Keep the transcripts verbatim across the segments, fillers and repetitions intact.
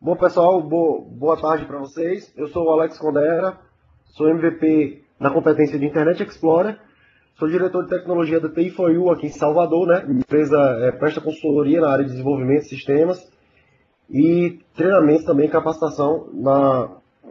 Bom, pessoal, bo boa tarde para vocês. Eu sou o Alex Condera, sou M V P na competência de Internet Explorer, sou diretor de tecnologia da T I quatro U aqui em Salvador, né? A empresa é, presta consultoria na área de desenvolvimento de sistemas e treinamento também, capacitação na,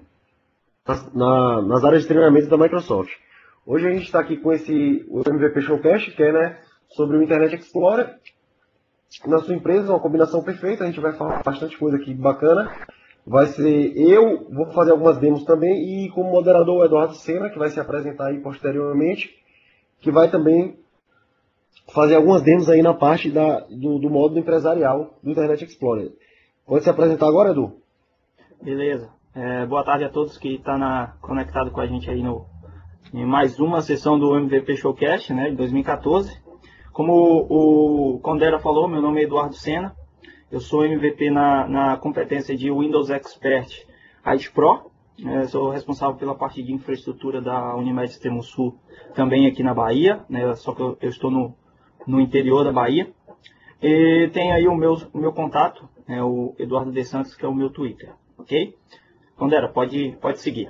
na, nas áreas de treinamento da Microsoft. Hoje a gente está aqui com esse o M V P Showcast, que é, né, sobre o Internet Explorer na sua empresa, uma combinação perfeita. A gente vai falar bastante coisa aqui bacana. Vai ser eu, vou fazer algumas demos também, e como moderador o Eduardo Sena, que vai se apresentar aí posteriormente, que vai também fazer algumas demos aí na parte da, do, do modo empresarial do Internet Explorer. Pode se apresentar agora, Edu? Beleza. É, boa tarde a todos que estão tá conectados com a gente aí no, em mais uma sessão do M V P Showcast, né, de dois mil e quatorze. Como o, o Condera falou, meu nome é Eduardo Sena. Eu sou M V P na, na competência de Windows Expert I T Pro. É, sou responsável pela parte de infraestrutura da Unimed Extremo Sul, também aqui na Bahia, né, só que eu, eu estou no, no interior da Bahia. E tem aí o meu, o meu contato, é o Eduardo De Santos, que é o meu Twitter, ok? Condera, pode, pode seguir.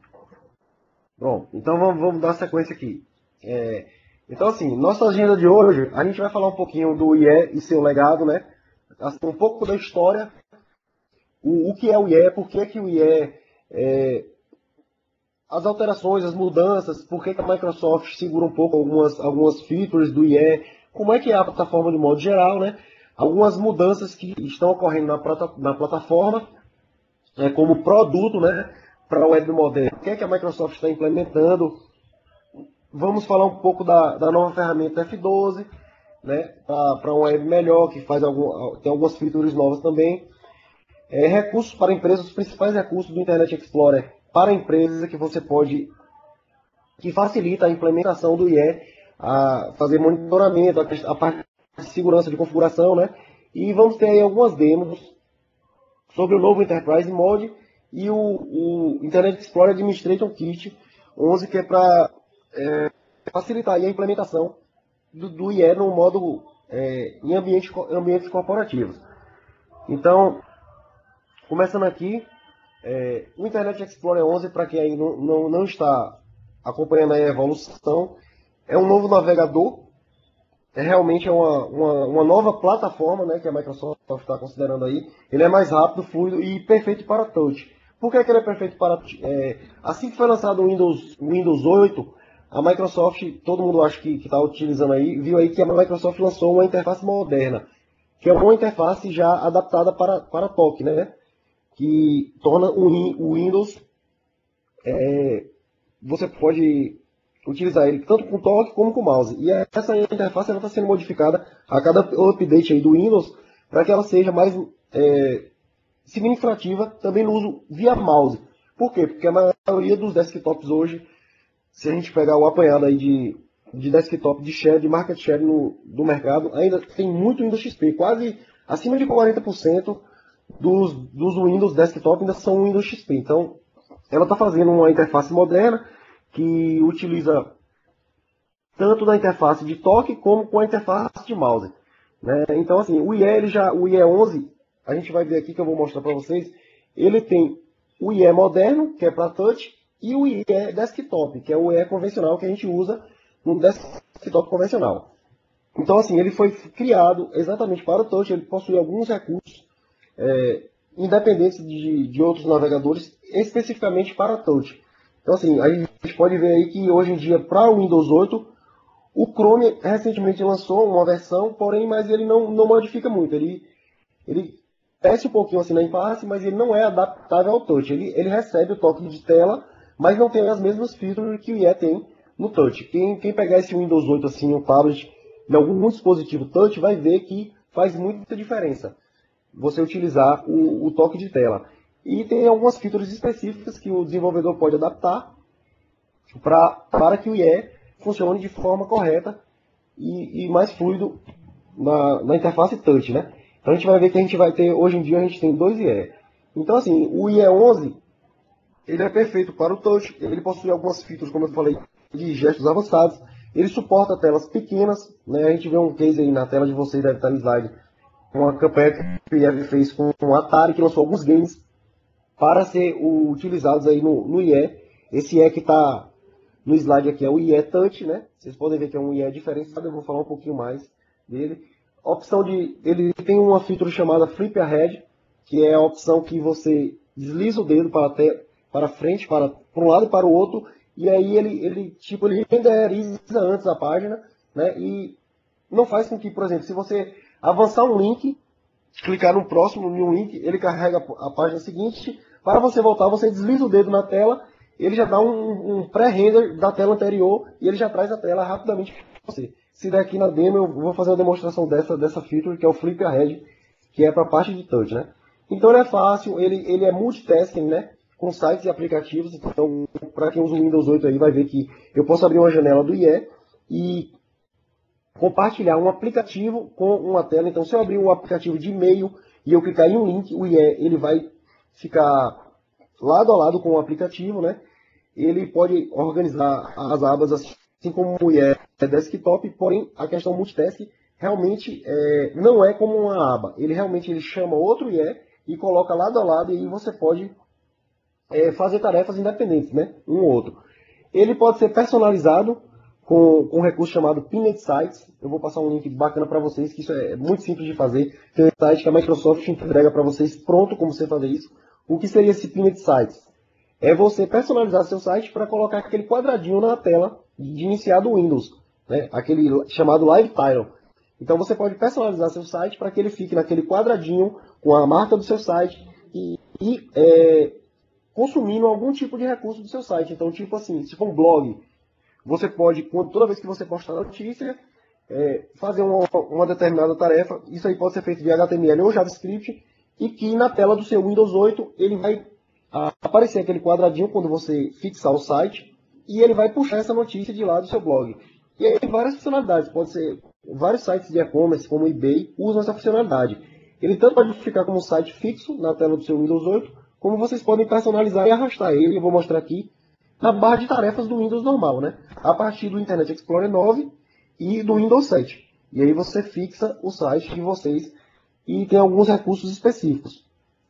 Bom, então vamos, vamos dar sequência aqui. É, então, assim, nossa agenda de hoje, a gente vai falar um pouquinho do I E e seu legado, né? Assim, um pouco da história, o, o que é o I E, por que, que o I E, é, as alterações, as mudanças, por que, que a Microsoft segura um pouco algumas, algumas features do I E, como é que é a plataforma de modo geral, né? Algumas mudanças que estão ocorrendo na, na plataforma, é, como produto, né, para a web moderna. O que é que a Microsoft está implementando? Vamos falar um pouco da, da nova ferramenta F doze, né, para uma web melhor, que faz algum, tem algumas features novas também. É, recursos para empresas, os principais recursos do Internet Explorer para empresas que você pode, que facilita a implementação do I E, a fazer monitoramento, a, a parte de segurança de configuração, né? E vamos ter aí algumas demos sobre o novo Enterprise Mode e o, o Internet Explorer Administrator Kit onze, que é para é, facilitar aí a implementação do, do I E no modo é, em ambiente, ambientes corporativos. Então, começando aqui, é, o Internet Explorer onze, para quem aí não, não, não está acompanhando a evolução, é um novo navegador, é realmente uma, uma, uma nova plataforma, né, que a Microsoft está considerando aí. Ele é mais rápido, fluido e perfeito para touch. Por que, que ele é perfeito para touch? É, assim que foi lançado o Windows, o Windows oito, a Microsoft, todo mundo acho que está utilizando aí, viu aí que a Microsoft lançou uma interface moderna, que é uma interface já adaptada para, para toque, né? Que torna o, o Windows, é, você pode utilizar ele tanto com toque como com mouse. E essa interface está sendo modificada a cada update aí do Windows para que ela seja mais é, significativa também no uso via mouse. Por quê? Porque a maioria dos desktops hoje, se a gente pegar o apanhado aí de, de desktop de share, de market share no, do mercado, ainda tem muito Windows X P. Quase acima de quarenta por cento dos, dos Windows desktop ainda são Windows X P. Então, ela está fazendo uma interface moderna que utiliza tanto da interface de toque como com a interface de mouse, né? Então, assim, o I E, ele já, o I E onze, a gente vai ver aqui que eu vou mostrar para vocês, ele tem o I E moderno, que é para touch, e o I E desktop, que é o I E convencional que a gente usa no desktop convencional. Então, assim, ele foi criado exatamente para o touch, ele possui alguns recursos é, independentes de, de outros navegadores, especificamente para touch. Então, assim, a gente pode ver aí que hoje em dia, para o Windows oito, o Chrome recentemente lançou uma versão, porém, mas ele não, não modifica muito. Ele, ele desce um pouquinho assim na interface, mas ele não é adaptável ao touch. Ele, ele recebe o toque de tela, mas não tem as mesmas features que o I E tem no touch. Quem, quem pegar esse Windows oito assim, um tablet, em algum dispositivo touch, vai ver que faz muita diferença você utilizar o, o toque de tela. E tem algumas features específicas que o desenvolvedor pode adaptar pra, para que o I E funcione de forma correta e, e mais fluido na, na interface touch, né? Então a gente vai ver que a gente vai ter, hoje em dia a gente tem dois I E. Então, assim, o I E onze, ele é perfeito para o touch, ele possui algumas features, como eu falei, de gestos avançados, ele suporta telas pequenas, né? A gente vê um case aí na tela de vocês, deve estar no slide, uma campanha que o I E fez com o Atari, que lançou alguns games para ser utilizados aí no, no I E. Esse I E que está no slide aqui é o I E Touch, né? Vocês podem ver que é um I E diferenciado, eu vou falar um pouquinho mais dele. A opção de, ele tem uma feature chamada Flip Ahead, que é a opção que você desliza o dedo para, até, para frente, para, para um lado e para o outro, e aí ele, ele, tipo, ele renderiza antes a página, né? E não faz com que, por exemplo, se você avançar um link, clicar no próximo, em um link, ele carrega a página seguinte. Para você voltar, você desliza o dedo na tela, ele já dá um, um pré-render da tela anterior e ele já traz a tela rapidamente para você. Se der aqui na demo, eu vou fazer uma demonstração dessa, dessa feature, que é o Flip Ahead, que é para a parte de touch, né? Então ele é fácil, ele, ele é multitasking, né? Com sites e aplicativos. Então, para quem usa o Windows oito aí, vai ver que eu posso abrir uma janela do I E e compartilhar um aplicativo com uma tela. Então, se eu abrir um aplicativo de e-mail e eu clicar em um link, o I E ele vai ficar lado a lado com o aplicativo, né? Ele pode organizar as abas assim como o I E é desktop, porém a questão multitask realmente é, não é como uma aba. Ele realmente ele chama outro I E e coloca lado a lado e aí você pode é, fazer tarefas independentes, né? Um ou outro. Ele pode ser personalizado com, com um recurso chamado Pinned Sites. Eu vou passar um link bacana para vocês, que isso é muito simples de fazer. Tem um site que a Microsoft entrega para vocês pronto como você fazer isso. O que seria esse Pinned Sites? É você personalizar seu site para colocar aquele quadradinho na tela de iniciar do Windows, né? Aquele chamado Live Title. Então você pode personalizar seu site para que ele fique naquele quadradinho com a marca do seu site e, e é, consumindo algum tipo de recurso do seu site. Então, tipo assim, se for um blog, você pode, toda vez que você postar notícia, é, fazer uma, uma determinada tarefa. Isso aí pode ser feito via H T M L ou JavaScript, e que na tela do seu Windows oito ele vai a, aparecer aquele quadradinho quando você fixar o site, e ele vai puxar essa notícia de lá do seu blog. E aí tem várias funcionalidades, pode ser vários sites de e-commerce, como o eBay, usam essa funcionalidade. Ele tanto pode ficar como um site fixo na tela do seu Windows oito, como vocês podem personalizar e arrastar ele. Eu vou mostrar aqui na barra de tarefas do Windows normal, né? A partir do Internet Explorer nove e do Windows sete. E aí você fixa o site de vocês e tem alguns recursos específicos.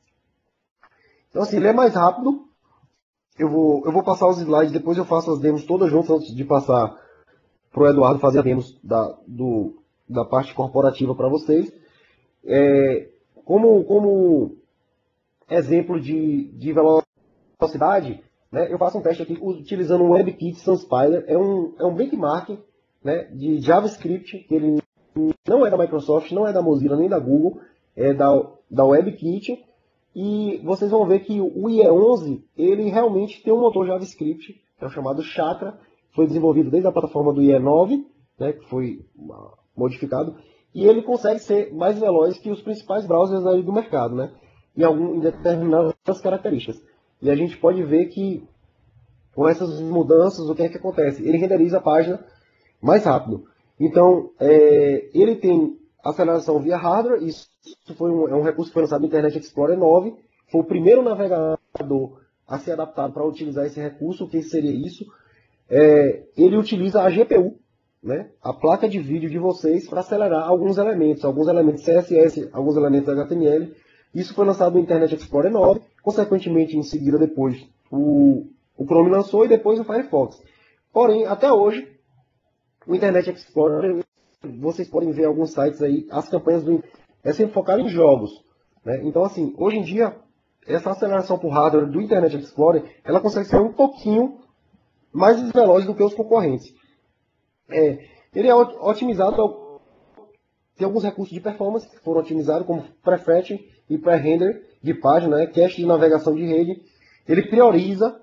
Então assim, ele é mais rápido. Eu vou, eu vou passar os slides, depois eu faço as demos todas juntas antes de passar para o Eduardo fazer as demos da, do, da parte corporativa para vocês. É, como, como exemplo de, de velocidade, né, eu faço um teste aqui utilizando um WebKit SunSpider. É um, é um benchmark, né, de JavaScript, que ele não é da Microsoft, não é da Mozilla, nem da Google, é da, da WebKit. E vocês vão ver que o I E onze, ele realmente tem um motor JavaScript, que é o chamado Chakra, foi desenvolvido desde a plataforma do I E nove, né, que foi modificado, e ele consegue ser mais veloz que os principais browsers aí do mercado, né, em, algum, em determinadas características. E a gente pode ver que com essas mudanças, o que é que acontece? Ele renderiza a página mais rápido. Então, é, ele tem aceleração via hardware. Isso foi um, é um recurso que foi lançado no Internet Explorer nove. Foi o primeiro navegador a ser adaptado para utilizar esse recurso. O que seria isso? É, ele utiliza a G P U, né, a placa de vídeo de vocês, para acelerar alguns elementos, alguns elementos C S S, alguns elementos H T M L. Isso foi lançado no Internet Explorer nove. Consequentemente, em seguida, depois, o, o Chrome lançou e depois o Firefox. Porém, até hoje, o Internet Explorer, vocês podem ver alguns sites aí, as campanhas do, é sempre focado em jogos, né? Então, assim, hoje em dia, essa aceleração por hardware do Internet Explorer, ela consegue ser um pouquinho mais veloz do que os concorrentes. É, ele é otimizado, tem alguns recursos de performance que foram otimizados, como prefetching e pré-render de página, né? Cache de navegação de rede. Ele prioriza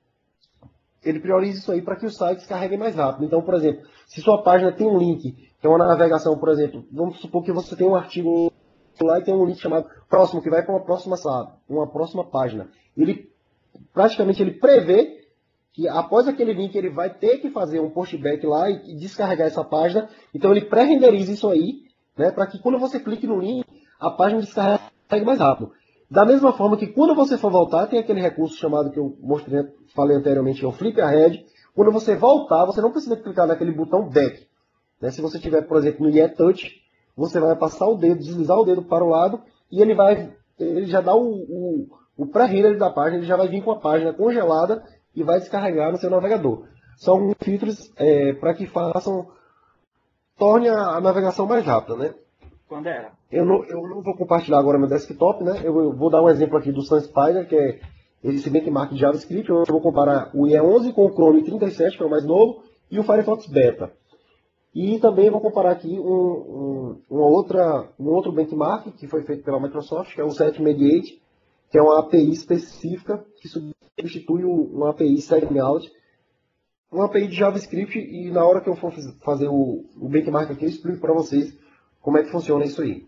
ele prioriza isso aí para que os sites carreguem mais rápido. Então, por exemplo, se sua página tem um link, que é uma navegação, por exemplo, vamos supor que você tem um artigo lá e tem um link chamado próximo, que vai para uma próxima sala, uma próxima página. Ele, praticamente, ele prevê que após aquele link ele vai ter que fazer um postback lá e descarregar essa página. Então, ele pré-renderiza isso aí, né, para que quando você clique no link, a página descarregue mais rápido. Da mesma forma que quando você for voltar, tem aquele recurso chamado que eu mostrei, falei anteriormente, que é o Flip Ahead. Quando você voltar, você não precisa clicar naquele botão Back. Né? Se você tiver, por exemplo, no I E Touch, você vai passar o dedo, deslizar o dedo para o lado, e ele vai, ele já dá o, o, o pré-render da página, ele já vai vir com a página congelada e vai descarregar no seu navegador. São filtros é, para que façam, torne a, a navegação mais rápida, né? Quando era? Eu não, eu não vou compartilhar agora meu desktop, né? Eu, eu vou dar um exemplo aqui do SunSpider, que é esse benchmark de JavaScript. Eu vou comparar o I E onze com o Chrome trinta e sete, que é o mais novo, e o Firefox Beta. E também vou comparar aqui um, um, uma outra, um outro benchmark que foi feito pela Microsoft, que é o SetMediate, que é uma A P I específica que substitui uma A P I SegMout, uma A P I de JavaScript, e na hora que eu for fazer o, o benchmark aqui, eu explico para vocês como é que funciona isso aí.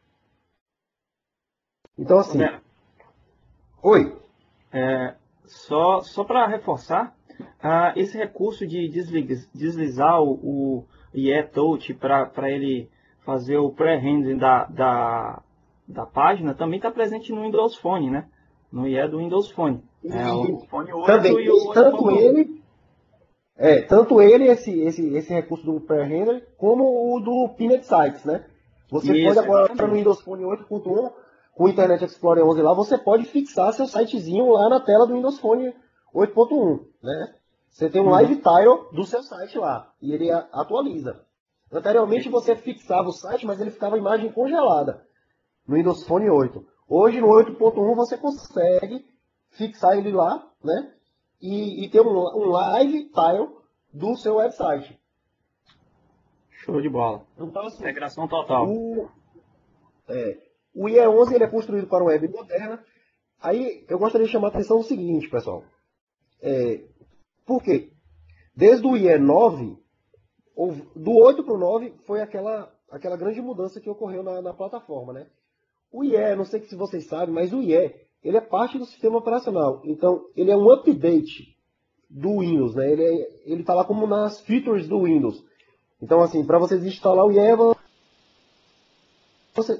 Então, assim... É. Oi? É, só só para reforçar, ah, esse recurso de desliz, deslizar o, o I E Touch para ele fazer o pré-rendering da, da, da página também está presente no Windows Phone, né? No I E do Windows Phone. É, o Phone oito também, e o tanto ele, é, tanto ele, esse, esse, esse recurso do pré-render, como o do Pinned Sites, né? Você Isso, pode agora, exatamente. no Windows Phone oito ponto um, com o Internet Explorer onze lá, você pode fixar seu sitezinho lá na tela do Windows Phone oito ponto um, né? Você tem um Uhum. live tile do seu site lá, e ele a- atualiza. Anteriormente você fixava o site, mas ele ficava a imagem congelada no Windows Phone oito. Hoje no oito ponto um você consegue fixar ele lá, né? E, e ter um, um live tile do seu website. Show de bola. Então, assim, Integração total. o, é, o I E onze ele é construído para uma web moderna. Aí eu gostaria de chamar a atenção no seguinte, pessoal. É, por quê? Desde o I E nove, ou, do oito para o nove, foi aquela, aquela grande mudança que ocorreu na, na plataforma, né? O I E, não sei se vocês sabem, mas o I E, ele é parte do sistema operacional. Então, ele é um update do Windows, né? Ele é, ele está lá como nas features do Windows. Então, assim, para vocês instalar o I E, você...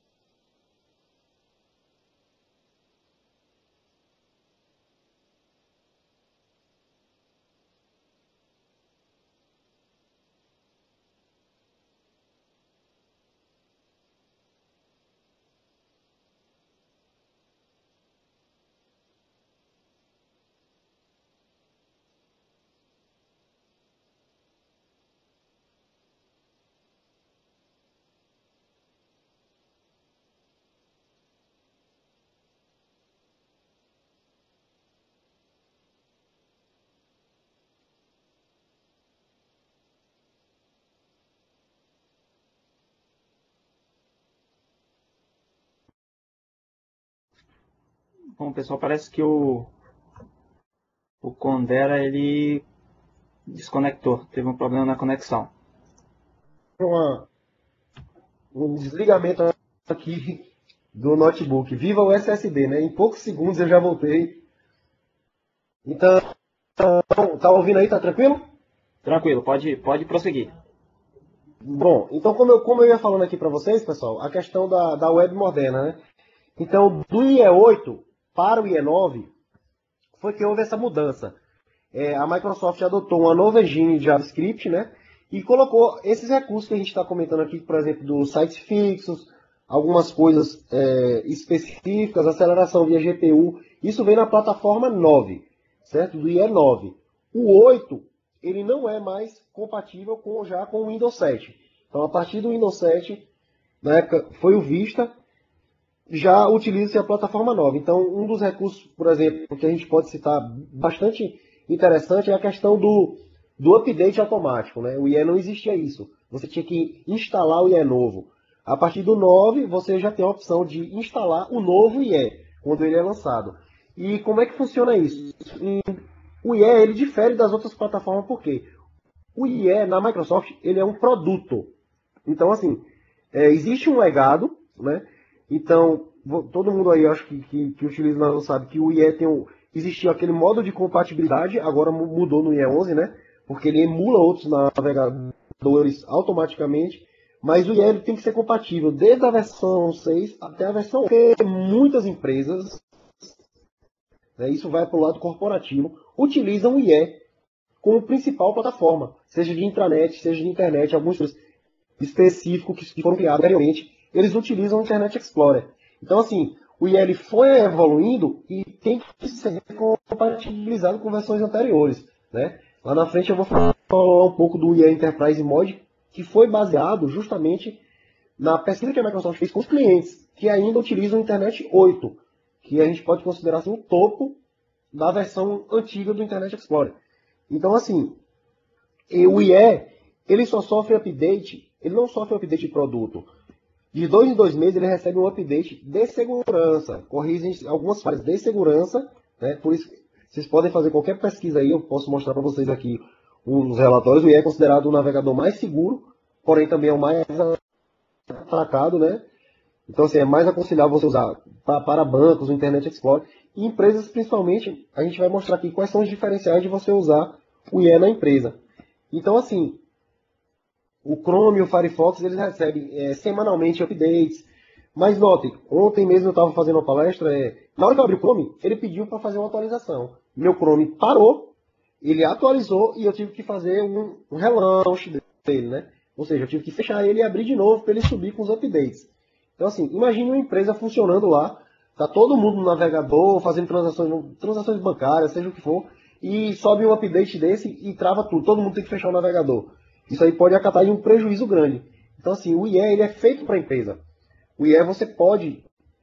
Bom, pessoal, parece que o, o Condera ele desconectou, teve um problema na conexão. Uma, um desligamento aqui do notebook. Viva o S S D, né? Em poucos segundos eu já voltei. Então, tá ouvindo aí? Tá tranquilo? Tranquilo, pode, pode prosseguir. Bom, então como eu, como eu ia falando aqui para vocês, pessoal, a questão da, da web moderna, né? Então, do I E oito para o I E nove, foi que houve essa mudança. É, a Microsoft adotou uma nova engine de JavaScript, né? E colocou esses recursos que a gente está comentando aqui, por exemplo, dos sites fixos, algumas coisas é, específicas, aceleração via G P U. Isso vem na plataforma nove, certo? Do I E nove. O oito, ele não é mais compatível com, já com o Windows sete. Então, a partir do Windows sete, na época foi o Vista, já utiliza-se a plataforma nova. Então, um dos recursos, por exemplo, que a gente pode citar bastante interessante é a questão do, do update automático, né? O I E não existia isso. Você tinha que instalar o I E novo. A partir do nove, você já tem a opção de instalar o novo I E, quando ele é lançado. E como é que funciona isso? E o I E ele difere das outras plataformas, por quê? O I E, na Microsoft, ele é um produto. Então, assim, é, existe um legado, né? Então, todo mundo aí, acho que, que, que utiliza não sabe que o I E tem um, existia aquele modo de compatibilidade, agora mudou no I E onze, né? Porque ele emula outros navegadores automaticamente, mas o I E ele tem que ser compatível desde a versão seis até a versão oito. Porque muitas empresas, né, isso vai para o lado corporativo, utilizam o I E como principal plataforma, seja de intranet, seja de internet, alguns específicos que foram criados anteriormente, eles utilizam o Internet Explorer. Então, assim, o I E ele foi evoluindo e tem que ser compatibilizado com versões anteriores, né? Lá na frente eu vou falar um pouco do I E Enterprise Mod, que foi baseado justamente na pesquisa que a Microsoft fez com os clientes, que ainda utilizam o Internet oito, que a gente pode considerar assim, o topo da versão antiga do Internet Explorer. Então, assim, o I E, ele só sofre update, ele não sofre update de produto. De dois em dois meses ele recebe um update de segurança, corrige algumas falhas de segurança, né? Por isso, vocês podem fazer qualquer pesquisa aí, eu posso mostrar para vocês aqui os relatórios. O I E é considerado o navegador mais seguro, porém também é o mais atacado, né? Então, assim, é mais aconselhável você usar para, para bancos, o Internet Explorer. E empresas, principalmente, a gente vai mostrar aqui quais são os diferenciais de você usar o I E na empresa. Então, assim, o Chrome e o Firefox, eles recebem é, semanalmente updates. Mas notem, ontem mesmo eu estava fazendo uma palestra, é, na hora que eu abri o Chrome, ele pediu para fazer uma atualização. Meu Chrome parou, ele atualizou e eu tive que fazer um, um relaunch dele, né? Ou seja, eu tive que fechar ele e abrir de novo para ele subir com os updates. Então, assim, imagine uma empresa funcionando lá, tá todo mundo no navegador, fazendo transações, transações bancárias, seja o que for, e sobe um update desse e trava tudo, todo mundo tem que fechar o navegador. Isso aí pode acatar em um prejuízo grande. Então, assim, o I E ele é feito para a empresa. O I E você pode,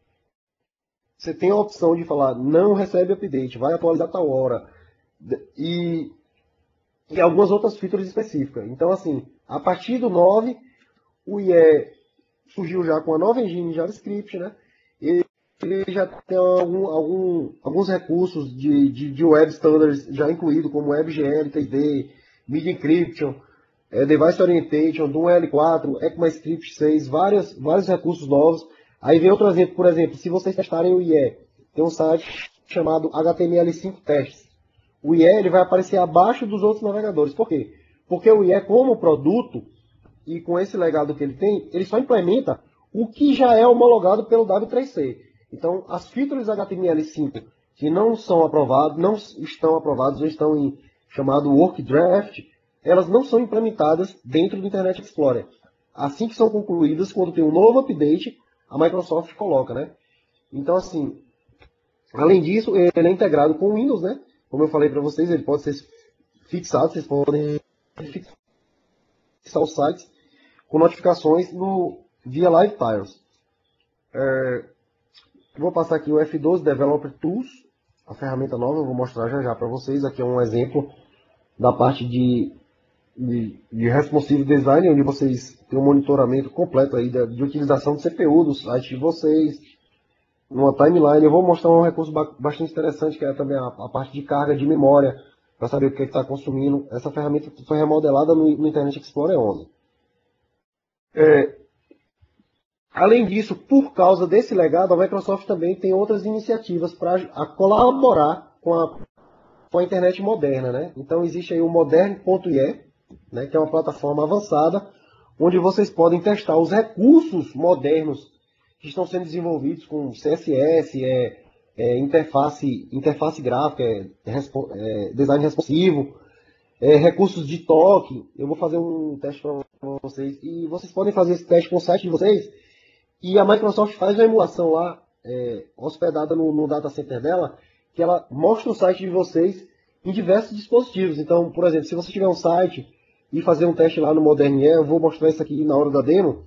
você tem a opção de falar, não recebe update, vai atualizar tal hora, e, e algumas outras features específicas. Então, assim, a partir do nove, o I E surgiu já com a nova engine JavaScript, né? Ele já tem algum, algum, alguns recursos de, de, de web standards já incluídos, como WebGL, T D, Media Encryption, é, Device Orientation, do L quatro, ECMAScript seis, vários, vários recursos novos. Aí vem outro exemplo, por exemplo, se vocês testarem o I E, tem um site chamado H T M L cinco Testes. O I E ele vai aparecer abaixo dos outros navegadores. Por quê? Porque o I E, como produto, e com esse legado que ele tem, ele só implementa o que já é homologado pelo W três C. Então, as features H T M L cinco que não são aprovadas, não estão aprovadas, ou estão em chamado Work Draft, elas não são implementadas dentro do Internet Explorer. Assim que são concluídas, quando tem um novo update, a Microsoft coloca, né? Então, assim, além disso, ele é integrado com o Windows, né? Como eu falei para vocês, ele pode ser fixado, vocês podem fixar os sites com notificações no, via Live Tiles. É, vou passar aqui o F doze Developer Tools, a ferramenta nova, eu vou mostrar já já para vocês. Aqui é um exemplo da parte de, de, de Responsive Design, onde vocês têm um monitoramento completo aí de, de utilização do C P U do site de vocês, numa timeline. Eu vou mostrar um recurso bastante interessante, que é também a, a parte de carga de memória, para saber o que está consumindo. Essa ferramenta foi remodelada no, no Internet Explorer onze. É, além disso, por causa desse legado, a Microsoft também tem outras iniciativas para colaborar com a, com a internet moderna, né? Então existe aí o modern ponto I E, né, que é uma plataforma avançada, onde vocês podem testar os recursos modernos que estão sendo desenvolvidos com C S S, é, é, interface, interface gráfica, é, é, design responsivo, É, recursos de toque. Eu vou fazer um teste para vocês. E vocês podem fazer esse teste com o site de vocês. E a Microsoft faz uma emulação lá, é, hospedada no, no data center dela, que ela mostra o site de vocês em diversos dispositivos. Então, por exemplo, se você tiver um site e fazer um teste lá no Modern I E, eu vou mostrar isso aqui na hora da demo,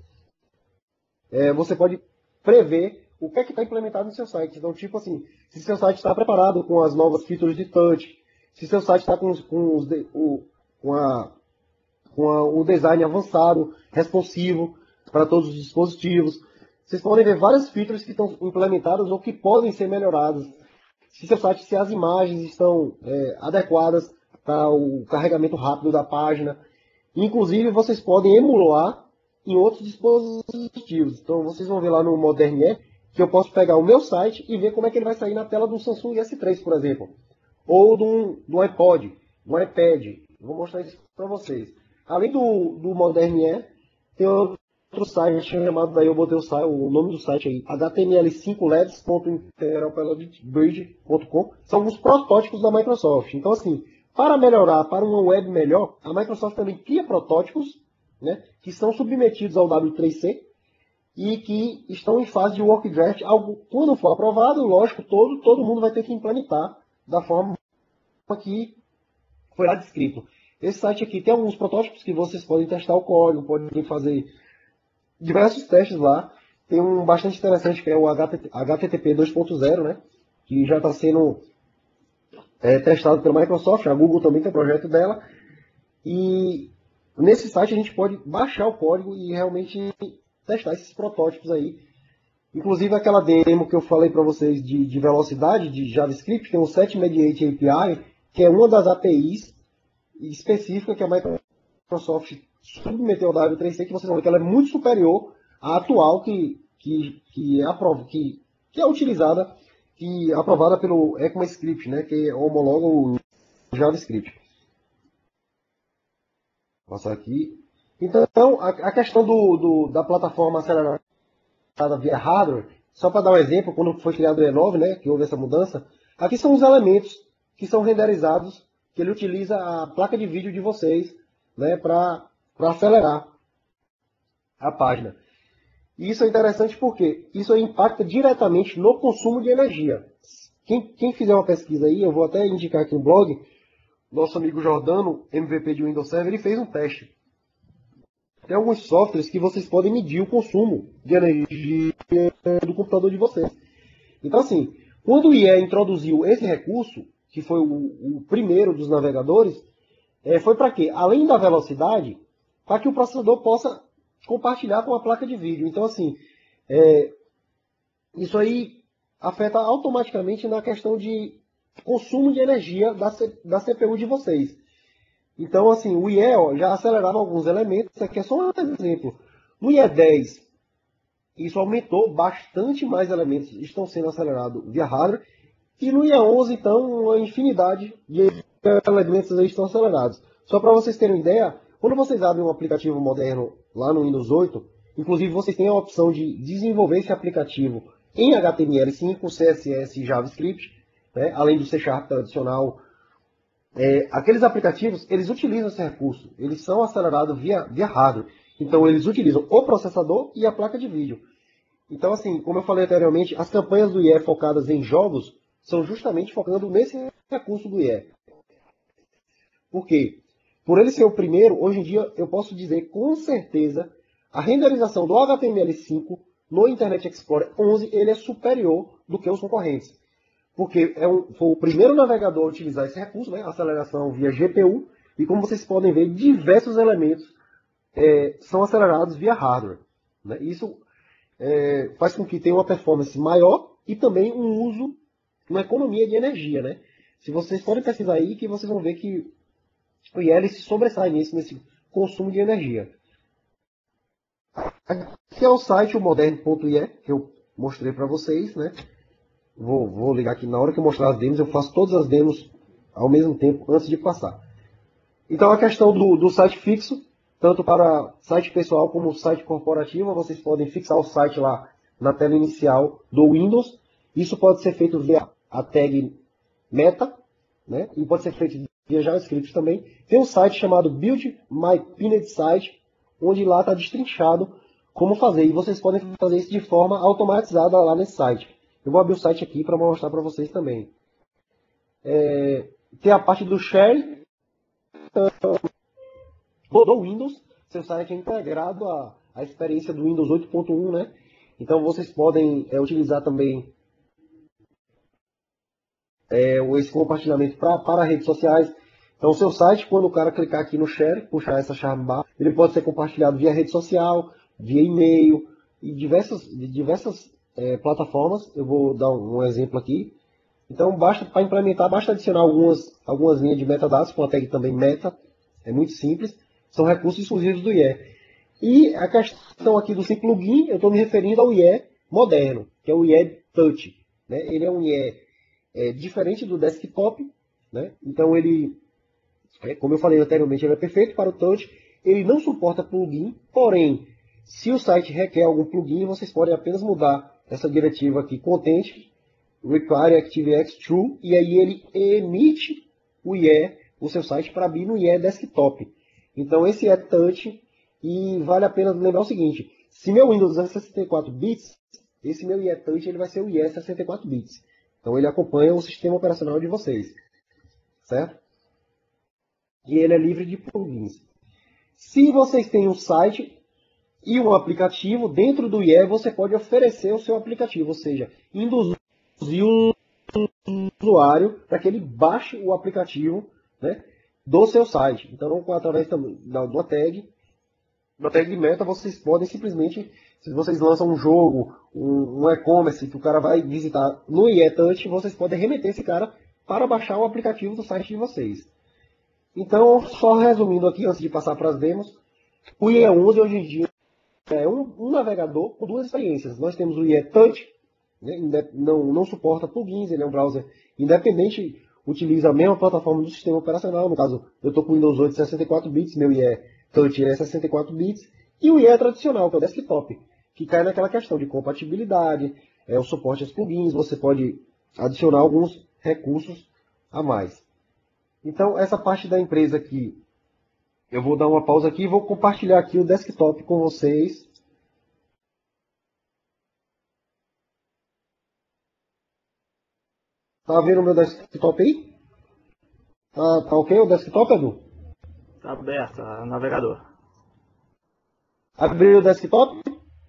é, você pode prever o que é que está implementado no seu site. Então, tipo assim, se seu site está preparado com as novas features de touch, se seu site está com, com, os, o, com, a, com a, o design avançado, responsivo para todos os dispositivos. Vocês podem ver várias features que estão implementadas ou que podem ser melhoradas. Se seu site, se as imagens estão é, adequadas para o carregamento rápido da página. Inclusive, vocês podem emular em outros dispositivos. Então, vocês vão ver lá no Modern I E que eu posso pegar o meu site e ver como é que ele vai sair na tela do Samsung S três, por exemplo. Ou do, do iPod, do iPad. Vou mostrar isso para vocês. Além do, do Modern I E, tem outro site chamado, daí eu botei o, site, o nome do site aí, H T M L cinco labs ponto interoperability ponto com. São os protótipos da Microsoft. Então, assim, para melhorar, para uma web melhor, a Microsoft também cria protótipos né, que são submetidos ao W três C e que estão em fase de work draft. Algo, quando for aprovado, lógico, todo, todo mundo vai ter que implementar da forma que foi lá descrito. Esse site aqui tem alguns protótipos que vocês podem testar o código, podem fazer diversos testes lá. Tem um bastante interessante que é o H T T P dois ponto zero, né, que já está sendo é, testado pela Microsoft. A Google também tem projeto dela. E nesse site a gente pode baixar o código e realmente testar esses protótipos aí. Inclusive aquela demo que eu falei para vocês de, de velocidade de JavaScript, tem o Set Mediate A P I, que é uma das A P Is específica que a Microsoft submeteu ao W três C, que vocês vão ver que ela é muito superior à atual que, que, que, é, aprov que, que é utilizada, que é aprovada pelo ECMAScript, né, que homologa o JavaScript. Vou passar aqui. Então, a, a questão do, do, da plataforma acelerada via hardware, só para dar um exemplo, quando foi criado o E nove, né, que houve essa mudança, aqui são os elementos que são renderizados, que ele utiliza a placa de vídeo de vocês, né, para acelerar a página. E isso é interessante porque isso impacta diretamente no consumo de energia. Quem, quem fizer uma pesquisa aí, eu vou até indicar aqui no blog, nosso amigo Jordano, M V P de Windows Server, ele fez um teste. Tem alguns softwares que vocês podem medir o consumo de energia do computador de vocês. Então, assim, quando o I E introduziu esse recurso, que foi o, o primeiro dos navegadores, é, foi para quê? Além da velocidade, para que o processador possa compartilhar com a placa de vídeo. Então, assim, é, isso aí afeta automaticamente na questão de consumo de energia da, C, da C P U de vocês. Então, assim, o I E ó, já acelerava alguns elementos. Isso aqui é só um exemplo. No I E dez, isso aumentou bastante mais elementos estão sendo acelerados via hardware. E no I E onze, então, uma infinidade de elementos aí estão acelerados. Só para vocês terem uma ideia, quando vocês abrem um aplicativo moderno lá no Windows oito, inclusive vocês têm a opção de desenvolver esse aplicativo em H T M L cinco, C S S e JavaScript, né, além do C Sharp tradicional. É, aqueles aplicativos, eles utilizam esse recurso, eles são acelerados via, via hardware. Então, eles utilizam o processador e a placa de vídeo. Então, assim, como eu falei anteriormente, as campanhas do I E focadas em jogos são justamente focando nesse recurso do I E. Por quê? Por ele ser o primeiro, hoje em dia eu posso dizer com certeza, a renderização do H T M L cinco no Internet Explorer onze ele é superior do que os concorrentes. Porque é um, foi o primeiro navegador a utilizar esse recurso, né, aceleração via G P U, e como vocês podem ver, diversos elementos é, são acelerados via hardware. Né? Isso é, faz com que tenha uma performance maior e também um uso, uma economia de energia. Né? Se vocês forem pesquisar aí, que vocês vão ver que o I L se sobressai nisso, nesse consumo de energia. Aqui é o site, o modern ponto I E, que eu mostrei para vocês, né? Vou, vou ligar aqui, na hora que eu mostrar as demos, eu faço todas as demos ao mesmo tempo, antes de passar. Então, a questão do, do site fixo, tanto para site pessoal como site corporativo, vocês podem fixar o site lá na tela inicial do Windows. Isso pode ser feito via a tag meta, né? E pode ser feito via JavaScript também. Tem um site chamado Build My Pinned Site, onde lá está destrinchado como fazer. E vocês podem fazer isso de forma automatizada lá nesse site. Eu vou abrir o site aqui para mostrar para vocês também. É, tem a parte do share do Windows. Seu site é integrado à, à experiência do Windows oito ponto um, né? Então vocês podem é, utilizar também é, esse compartilhamento pra, para redes sociais. Então o seu site, quando o cara clicar aqui no share, puxar essa chave bar, ele pode ser compartilhado via rede social, via e-mail e diversas, diversas É, plataformas. Eu vou dar um, um exemplo aqui. Então, basta para implementar, basta adicionar algumas, algumas linhas de metadados com a tag também meta. É muito simples. São recursos exclusivos do I E. E a questão aqui do sem plugin, eu estou me referindo ao I E moderno, que é o I E Touch. Né? Ele é um I E é, diferente do desktop. Né? Então, ele, é, como eu falei anteriormente, ele é perfeito para o Touch. Ele não suporta plugin, porém, se o site requer algum plugin, vocês podem apenas mudar essa diretiva aqui, content, require ActiveX true, e aí ele emite o I E, o seu site, para abrir no I E desktop. Então esse I E Touch, E vale a pena lembrar o seguinte, se meu Windows é sessenta e quatro bits, esse meu I E Touch ele vai ser o I E sessenta e quatro bits. Então ele acompanha o sistema operacional de vocês, certo? E ele é livre de plugins. Se vocês têm um site e um aplicativo, dentro do I E você pode oferecer o seu aplicativo, ou seja, induzir o usuário para que ele baixe o aplicativo, né, do seu site. Então, através também da, da tag, da tag de meta, vocês podem simplesmente, se vocês lançam um jogo, um, um e-commerce que o cara vai visitar no I E Touch, vocês podem remeter esse cara para baixar o aplicativo do site de vocês. Então, só resumindo aqui, antes de passar para as demos, o I E onze hoje em dia é um, um navegador com duas experiências. Nós temos o I E Touch, né, não, não suporta plugins, ele é um browser independente, utiliza a mesma plataforma do sistema operacional. No caso, eu estou com o Windows oito sessenta e quatro bits, meu I E Touch é sessenta e quatro bits, e o I E tradicional, que é o desktop, que cai naquela questão de compatibilidade, é, o suporte aos plugins, você pode adicionar alguns recursos a mais. Então, essa parte da empresa aqui, eu vou dar uma pausa aqui e vou compartilhar aqui o desktop com vocês. Tá vendo o meu desktop aí? Tá, tá ok o desktop, Edu? Tá aberto, o navegador. Abriu o desktop?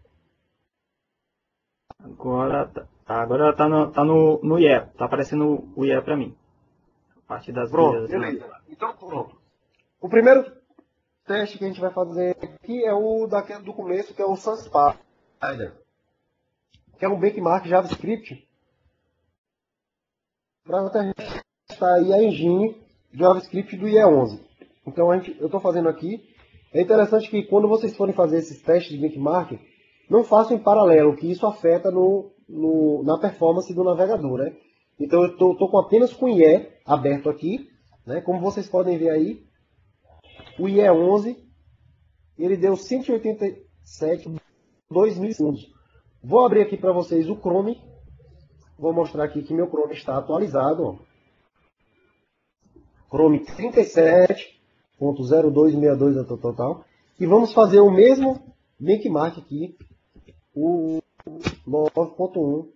Agora tá, agora tá, no, tá no, no I E, tá aparecendo o I E para mim. A partir das Pronto, vias, beleza. né? Então, pronto. O primeiro teste que a gente vai fazer aqui é o daquele do começo, que é o SunSpider, que é um benchmark JavaScript para testar aí a engine JavaScript do I E onze. Então, a gente, eu estou fazendo aqui. É interessante que quando vocês forem fazer esses testes de benchmark, não façam em paralelo, que isso afeta no, no, na performance do navegador, né? Então, eu estou com apenas com o I E aberto aqui, né? Como vocês podem ver aí, o I E onze, ele deu cento e oitenta e sete vírgula dois milissegundos. Vou abrir aqui para vocês o Chrome. Vou mostrar aqui que meu Chrome está atualizado. Ó. Chrome trinta e sete ponto zero dois seis dois é total. E vamos fazer o mesmo benchmark aqui, o nove ponto um.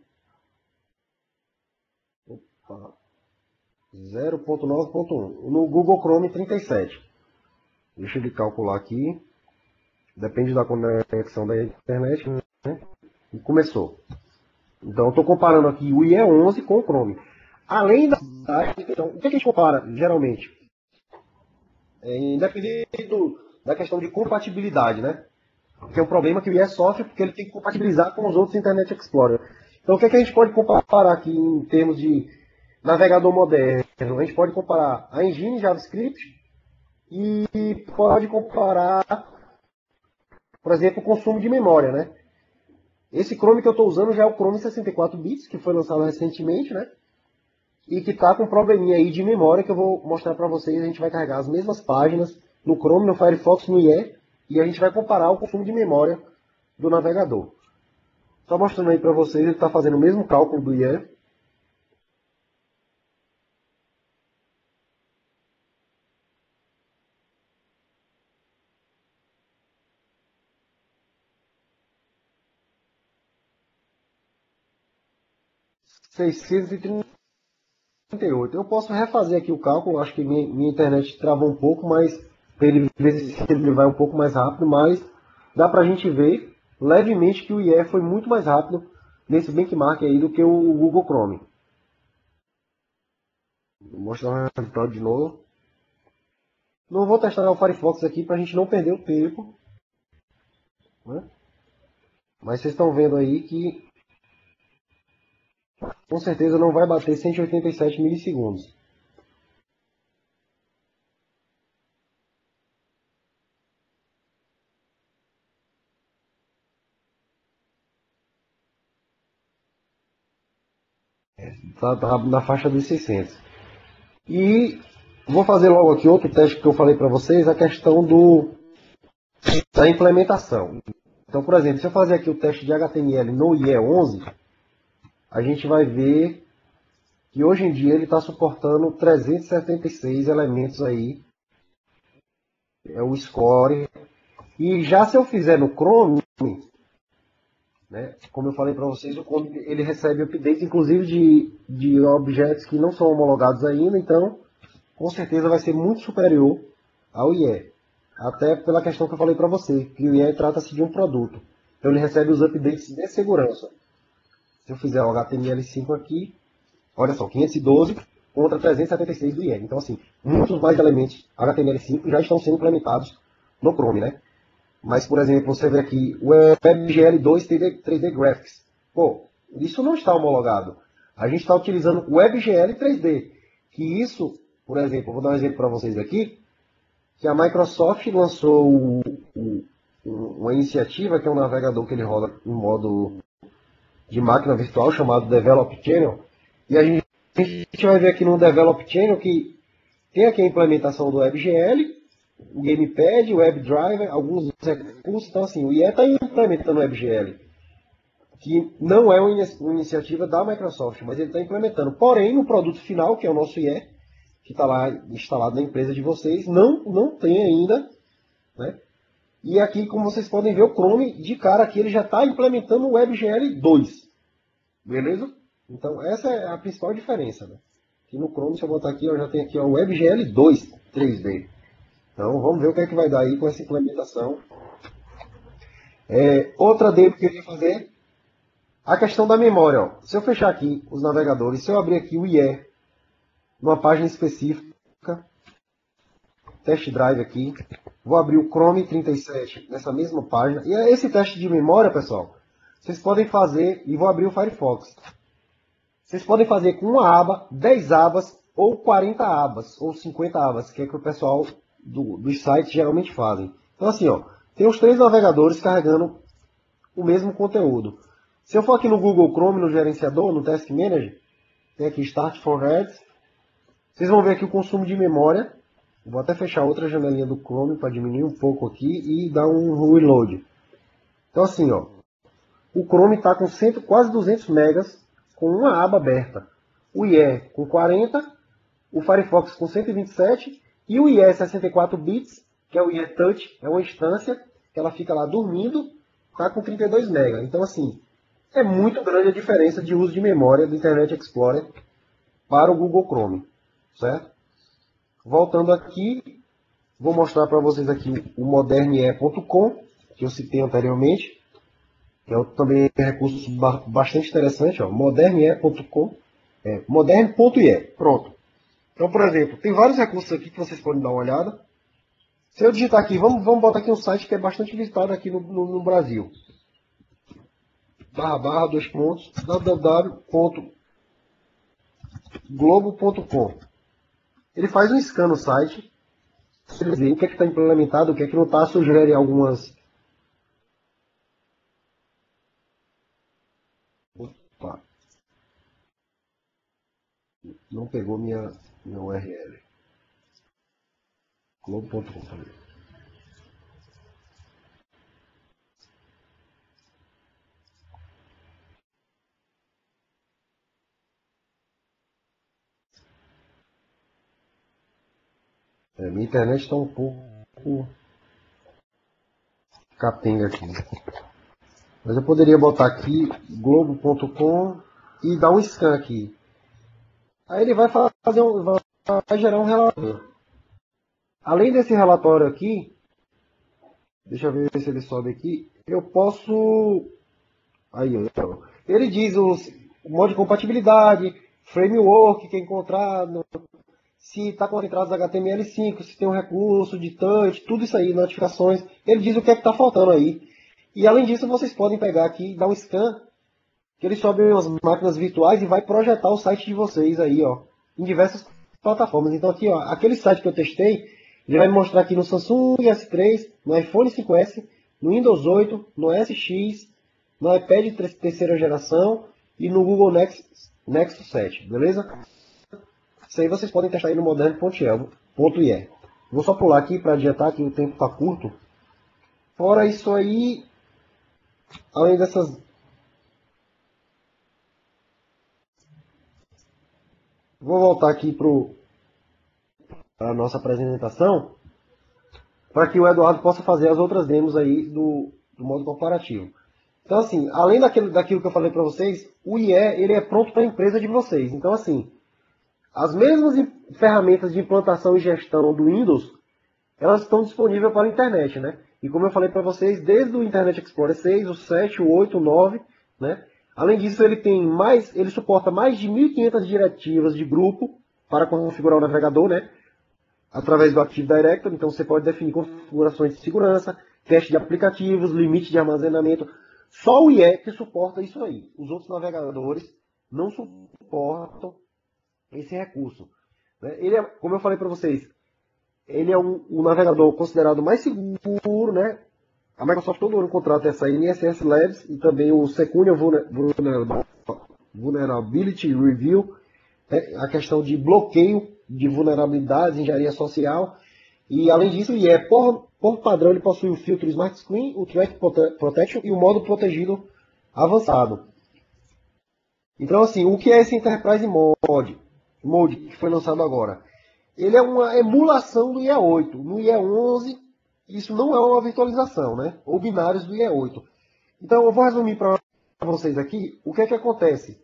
Opa. zero ponto nove ponto um. No Google Chrome trinta e sete. Deixa ele calcular aqui. Depende da conexão da internet, né? E começou. Então, eu estou comparando aqui o I E onze com o Chrome. Além da... Então, o que a gente compara, geralmente? É, independente do, da questão de compatibilidade, né? Que é um problema que o I E sofre porque ele tem que compatibilizar com os outros Internet Explorer. Então, o que, é que a gente pode comparar aqui em termos de navegador moderno? A gente pode comparar a engine JavaScript e pode comparar, por exemplo, o consumo de memória, né? Esse Chrome que eu estou usando já é o Chrome sessenta e quatro bits, que foi lançado recentemente, né? E que está com um probleminha aí de memória que eu vou mostrar para vocês. A gente vai carregar as mesmas páginas no Chrome, no Firefox, no I E, e a gente vai comparar o consumo de memória do navegador. Só mostrando aí para vocês, ele está fazendo o mesmo cálculo do I E. seiscentos e trinta e oito. Eu posso refazer aqui o cálculo, acho que minha, minha internet travou um pouco, mas para ele ver se ele vai um pouco mais rápido, mas dá para a gente ver levemente que o I E foi muito mais rápido nesse benchmark aí do que o Google Chrome. Vou mostrar o resultado de novo. Não vou testar o Firefox aqui para a gente não perder o tempo, né? Mas vocês estão vendo aí que com certeza não vai bater cento e oitenta e sete milissegundos. Tá, tá na faixa dos seiscentos. E vou fazer logo aqui outro teste que eu falei para vocês, a questão do, da implementação. Então, por exemplo, se eu fazer aqui o teste de H T M L no I E onze, a gente vai ver que hoje em dia ele está suportando trezentos e setenta e seis elementos aí. É o score E já se eu fizer no Chrome, né, como eu falei para vocês, o Chrome ele recebe updates, inclusive de, de objetos que não são homologados ainda, então com certeza vai ser muito superior ao I E. Até pela questão que eu falei para você, que o I E trata-se de um produto. Então ele recebe os updates de segurança. Se eu fizer o H T M L cinco aqui, olha só, quinhentos e doze contra trezentos e setenta e seis do I E. Então, assim, muitos mais elementos H T M L cinco já estão sendo implementados no Chrome, né? Mas, por exemplo, você vê aqui o WebGL dois três D, três D Graphics. Pô, isso não está homologado. A gente está utilizando o WebGL três D. Que isso, por exemplo, vou dar um exemplo para vocês aqui, que a Microsoft lançou o, o, uma iniciativa, que é um navegador que ele roda em modo de máquina virtual, chamado Develop Channel. E a gente, a gente vai ver aqui no Develop Channel que tem aqui a implementação do WebGL, o Gamepad, o WebDriver, alguns recursos. Então, assim, o I E está implementando o WebGL, que não é uma iniciativa da Microsoft, mas ele está implementando. Porém, no produto final, que é o nosso I E, que está lá instalado na empresa de vocês, não, não tem ainda, né? E aqui, como vocês podem ver, o Chrome, de cara aqui, ele já está implementando o WebGL dois. Beleza? Então, essa é a principal diferença, né? Aqui no Chrome, se eu botar aqui, eu já tenho aqui o WebGL dois três D. Então, vamos ver o que é que vai dar aí com essa implementação. É, outra demo que eu queria fazer, a questão da memória. Ó. Se eu fechar aqui os navegadores, se eu abrir aqui o I E, numa página específica, test drive aqui, vou abrir o Chrome trinta e sete nessa mesma página. E esse teste de memória, pessoal, vocês podem fazer, e vou abrir o Firefox. Vocês podem fazer com uma aba, dez abas, ou quarenta abas, ou cinquenta abas, que é que o pessoal do, dos sites geralmente fazem. Então assim, ó, tem os três navegadores carregando o mesmo conteúdo. Se eu for aqui no Google Chrome, no gerenciador, no Task Manager, tem aqui Start for Heads. Vocês vão ver aqui o consumo de memória. Vou até fechar outra janelinha do Chrome para diminuir um pouco aqui e dar um reload. Então assim, ó, o Chrome está com cem, quase duzentos megas com uma aba aberta. O I E com quarenta, o Firefox com cento e vinte e sete e o I E sessenta e quatro bits, que é o I E Touch, é uma instância que ela fica lá dormindo, está com trinta e dois megas. Então assim, é muito grande a diferença de uso de memória do Internet Explorer para o Google Chrome, certo? Voltando aqui, vou mostrar para vocês aqui o moderne e ponto com, que eu citei anteriormente, que é também um recurso bastante interessante, ó, moderne e ponto com, é, moderne ponto i e, pronto. Então, por exemplo, tem vários recursos aqui que vocês podem dar uma olhada. Se eu digitar aqui, vamos, vamos botar aqui um site que é bastante visitado aqui no, no, no Brasil. Barra, barra, dois pontos, www ponto globo ponto com. Ele faz um scan no site, ele vê o que é que está implementado, o que é que não está, sugere algumas... Opa, não pegou minha, minha U R L. globo ponto com também. É, minha internet está um pouco capenga aqui. Mas eu poderia botar aqui globo ponto com e dar um scan aqui. Aí ele vai fazer um, vai gerar um relatório. Além desse relatório aqui, deixa eu ver se ele sobe aqui, eu posso... Aí, ó, ele diz os, o modo de compatibilidade, framework que é encontrado, se está com entradas H T M L cinco, se tem um recurso de touch, tudo isso aí, notificações. Ele diz o que é que está faltando aí. E além disso, vocês podem pegar aqui e dar um scan, que ele sobe as máquinas virtuais e vai projetar o site de vocês aí, ó, em diversas plataformas. Então aqui, ó, aquele site que eu testei, ele vai me mostrar aqui no Samsung S três, no iPhone cinco S, no Windows oito, no S X, no iPad terceira geração e no Google Nexus, Nexus sete, beleza? Isso aí vocês podem testar aí no moderne ponto i e. Vou só pular aqui para adiantar que o tempo está curto. Fora isso aí, além dessas... Vou voltar aqui para a nossa apresentação. para que o Eduardo possa fazer as outras demos aí do, do modo corporativo. Então, assim, além daquilo, daquilo que eu falei para vocês, o I E ele é pronto para a empresa de vocês. Então, assim, as mesmas ferramentas de implantação e gestão do Windows, elas estão disponíveis para a internet, né? E como eu falei para vocês, desde o Internet Explorer seis, o sete, o oito, o nove, né? Além disso, ele tem mais, ele suporta mais de mil e quinhentas diretivas de grupo para configurar o navegador, né? Através do Active Directory. Então você pode definir configurações de segurança, teste de aplicativos, limite de armazenamento. Só o I E que suporta isso aí. Os outros navegadores não suportam esse recurso. Né? Ele é, como eu falei para vocês, ele é um, um navegador considerado mais seguro, né? A Microsoft todo ano contrata essa N S S Labs e também o Security Vulnerability Review, né? A questão de bloqueio de vulnerabilidades, engenharia social. E além disso, e é por, por padrão, ele possui o filtro Smart Screen, o Threat Protection e o modo protegido avançado. Então, assim, o que é esse Enterprise Mode, Mode que foi lançado agora? Ele é uma emulação do I E oito. No I E onze, isso não é uma virtualização, né? Ou binários do I E oito. Então, eu vou resumir para vocês aqui o que é que acontece.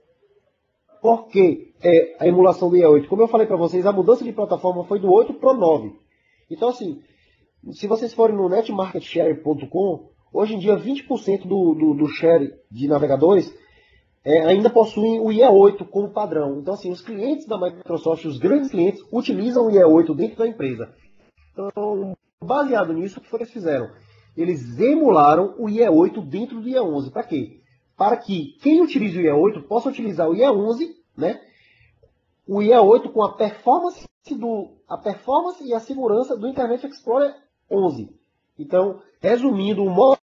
Por que é a emulação do I E oito? Como eu falei para vocês, a mudança de plataforma foi do oito para o nove. Então, assim, se vocês forem no netmarketshare ponto com, hoje em dia vinte por cento do, do, do share de navegadores é, ainda possuem o I E oito como padrão. Então, assim, os clientes da Microsoft, os grandes clientes, utilizam o I E oito dentro da empresa. Então, baseado nisso, o que foi que eles fizeram? Eles emularam o I E oito dentro do I E onze. Para quê? Para que quem utiliza o I E oito possa utilizar o I E onze, né? O I E oito com a performance, do, a performance e a segurança do Internet Explorer onze. Então, resumindo, o modo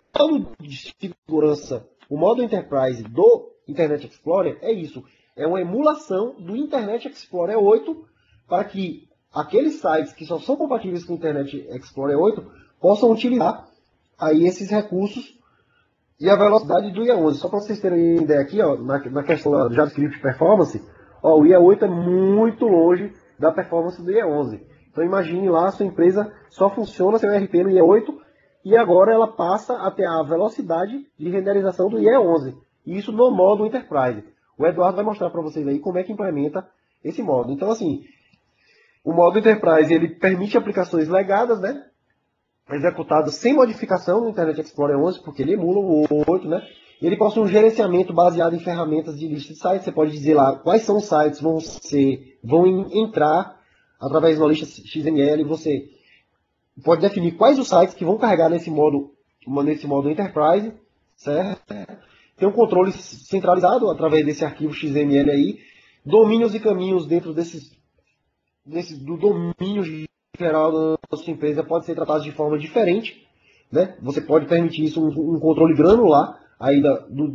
de segurança, o modo Enterprise do Internet Explorer é isso. É uma emulação do Internet Explorer oito para que aqueles sites que só são compatíveis com o Internet Explorer oito possam utilizar aí esses recursos e a velocidade do I E onze. Só para vocês terem uma ideia aqui, ó, na, na questão do JavaScript Performance, ó, o I E oito é muito longe da performance do I E onze. Então imagine lá, a sua empresa só funciona seu R P no I E oito e agora ela passa a ter a velocidade de renderização do I E onze. E isso no modo Enterprise. O Eduardo vai mostrar para vocês aí como é que implementa esse modo. Então, assim, o modo Enterprise ele permite aplicações legadas, né? Executadas sem modificação no Internet Explorer onze, porque ele emula o oito, né? Ele possui um gerenciamento baseado em ferramentas de lista de sites. Você pode dizer lá quais são os sites vão ser, vão entrar através de uma lista X M L. Você pode definir quais os sites que vão carregar nesse modo, nesse modo Enterprise, certo? Tem um controle centralizado através desse arquivo X M L aí. Domínios e caminhos dentro desses, desses do domínio geral da sua empresa pode ser tratado de forma diferente, né? Você pode permitir isso um, um controle granular aí da, do,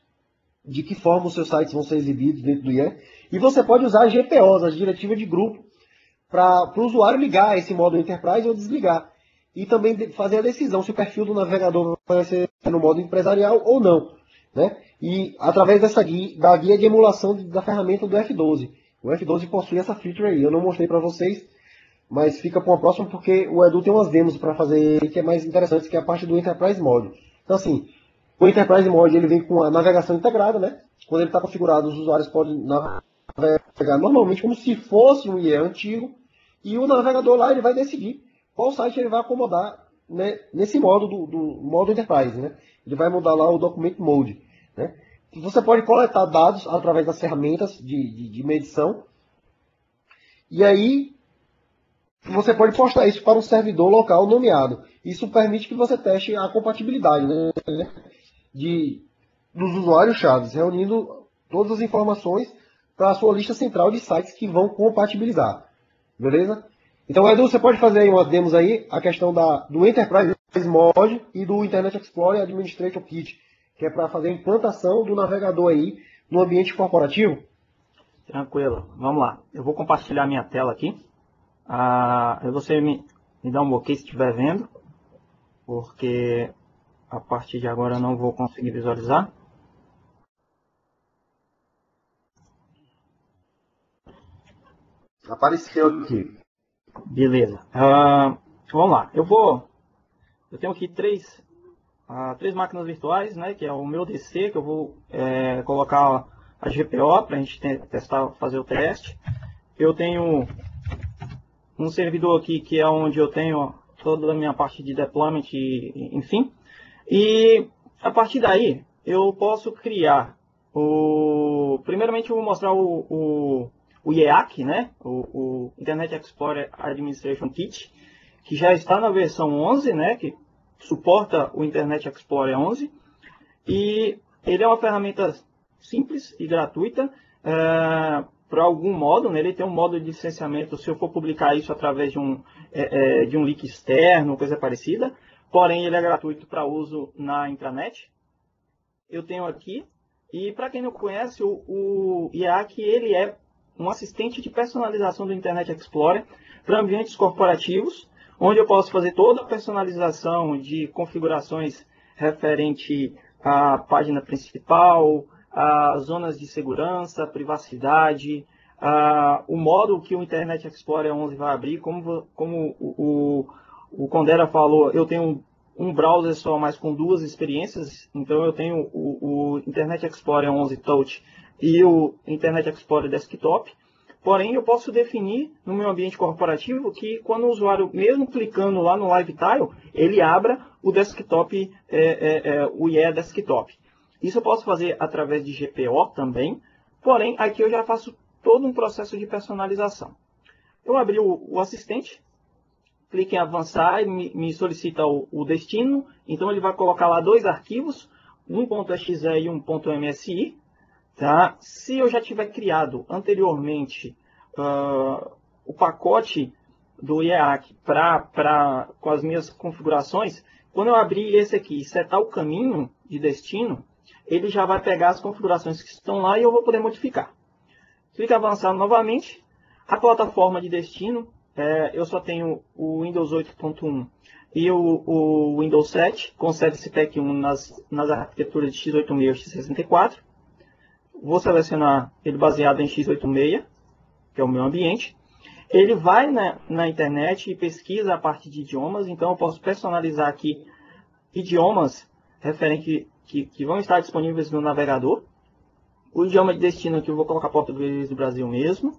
de que forma os seus sites vão ser exibidos dentro do I E. E você pode usar as G P Os, as diretivas de grupo, para o usuário ligar esse modo Enterprise ou desligar. E também fazer a decisão se o perfil do navegador vai ser no modo empresarial ou não, né? E através dessa guia, da guia de emulação da ferramenta do F doze. O F doze possui essa feature aí. Eu não mostrei para vocês, mas fica para uma próxima porque o Edu tem umas demos para fazer que é mais interessante, que é a parte do Enterprise Mode. Então, assim, o Enterprise Mode ele vem com a navegação integrada, né? Quando ele está configurado, os usuários podem navegar normalmente como se fosse um I E antigo, e o navegador lá ele vai decidir qual site ele vai acomodar, né, nesse modo do, do modo Enterprise, né? Ele vai mudar lá o Document Mode, né? Você pode coletar dados através das ferramentas de, de, de medição, e aí você pode postar isso para um servidor local nomeado. Isso permite que você teste a compatibilidade, né, de, dos usuários-chave, reunindo todas as informações para a sua lista central de sites que vão compatibilizar. Beleza? Então, Edu, você pode fazer aí umas demos aí, a questão da, do Enterprise Mode e do Internet Explorer Administrator Kit, que é para fazer a implantação do navegador aí no ambiente corporativo. Tranquilo, vamos lá. Eu vou compartilhar minha tela aqui. Ah, você me, me dá um ok se estiver vendo, porque a partir de agora eu não vou conseguir visualizar. Apareceu aqui. Beleza. Ah, Vamos lá, eu vou, eu tenho aqui três, uh, três máquinas virtuais, né, que é o meu D C, que eu vou é, colocar a G P O para a gente testar, fazer o teste. Eu tenho um servidor aqui que é onde eu tenho toda a minha parte de deployment, e, enfim. E a partir daí eu posso criar o... Primeiramente eu vou mostrar o, o, o I E A C, né? O, o Internet Explorer Administration Kit, que já está na versão onze, né? Que suporta o Internet Explorer onze. E ele é uma ferramenta simples e gratuita. É, para algum modo, né? Ele tem um modo de licenciamento se eu for publicar isso através de um, é, é, de um link externo, coisa parecida. Porém, ele é gratuito para uso na intranet. Eu tenho aqui, e para quem não conhece, o, o I E A C ele é um assistente de personalização do Internet Explorer para ambientes corporativos, onde eu posso fazer toda a personalização de configurações referente à página principal, a zonas de segurança, privacidade, a, o modo que o Internet Explorer onze vai abrir, como, como o, o, o Condera falou, eu tenho um browser só, mas com duas experiências, então eu tenho o, o Internet Explorer onze Touch e o Internet Explorer Desktop. Porém, eu posso definir no meu ambiente corporativo que quando o usuário, mesmo clicando lá no Live Tile, ele abra o desktop, é, é, é, o I E A Desktop. Isso eu posso fazer através de G P O também, porém, aqui eu já faço todo um processo de personalização. Eu abri o, o assistente, clique em avançar, ele me, me solicita o, o destino, então ele vai colocar lá dois arquivos, um ponto exe e um ponto msi. Tá? Se eu já tiver criado anteriormente uh, o pacote do I E A C pra, pra, com as minhas configurações, quando eu abrir esse aqui e setar o caminho de destino, ele já vai pegar as configurações que estão lá e eu vou poder modificar. Clique em avançar novamente. A plataforma de destino, é, eu só tenho o Windows oito ponto um e o, o Windows sete, com Service Pack um nas, nas arquiteturas de x oitenta e seis e x sessenta e quatro. Vou selecionar ele baseado em x oitenta e seis, que é o meu ambiente. Ele vai na, na internet e pesquisa a parte de idiomas, então eu posso personalizar aqui idiomas referentes que, que vão estar disponíveis no navegador. O idioma de destino aqui eu vou colocar português do Brasil mesmo.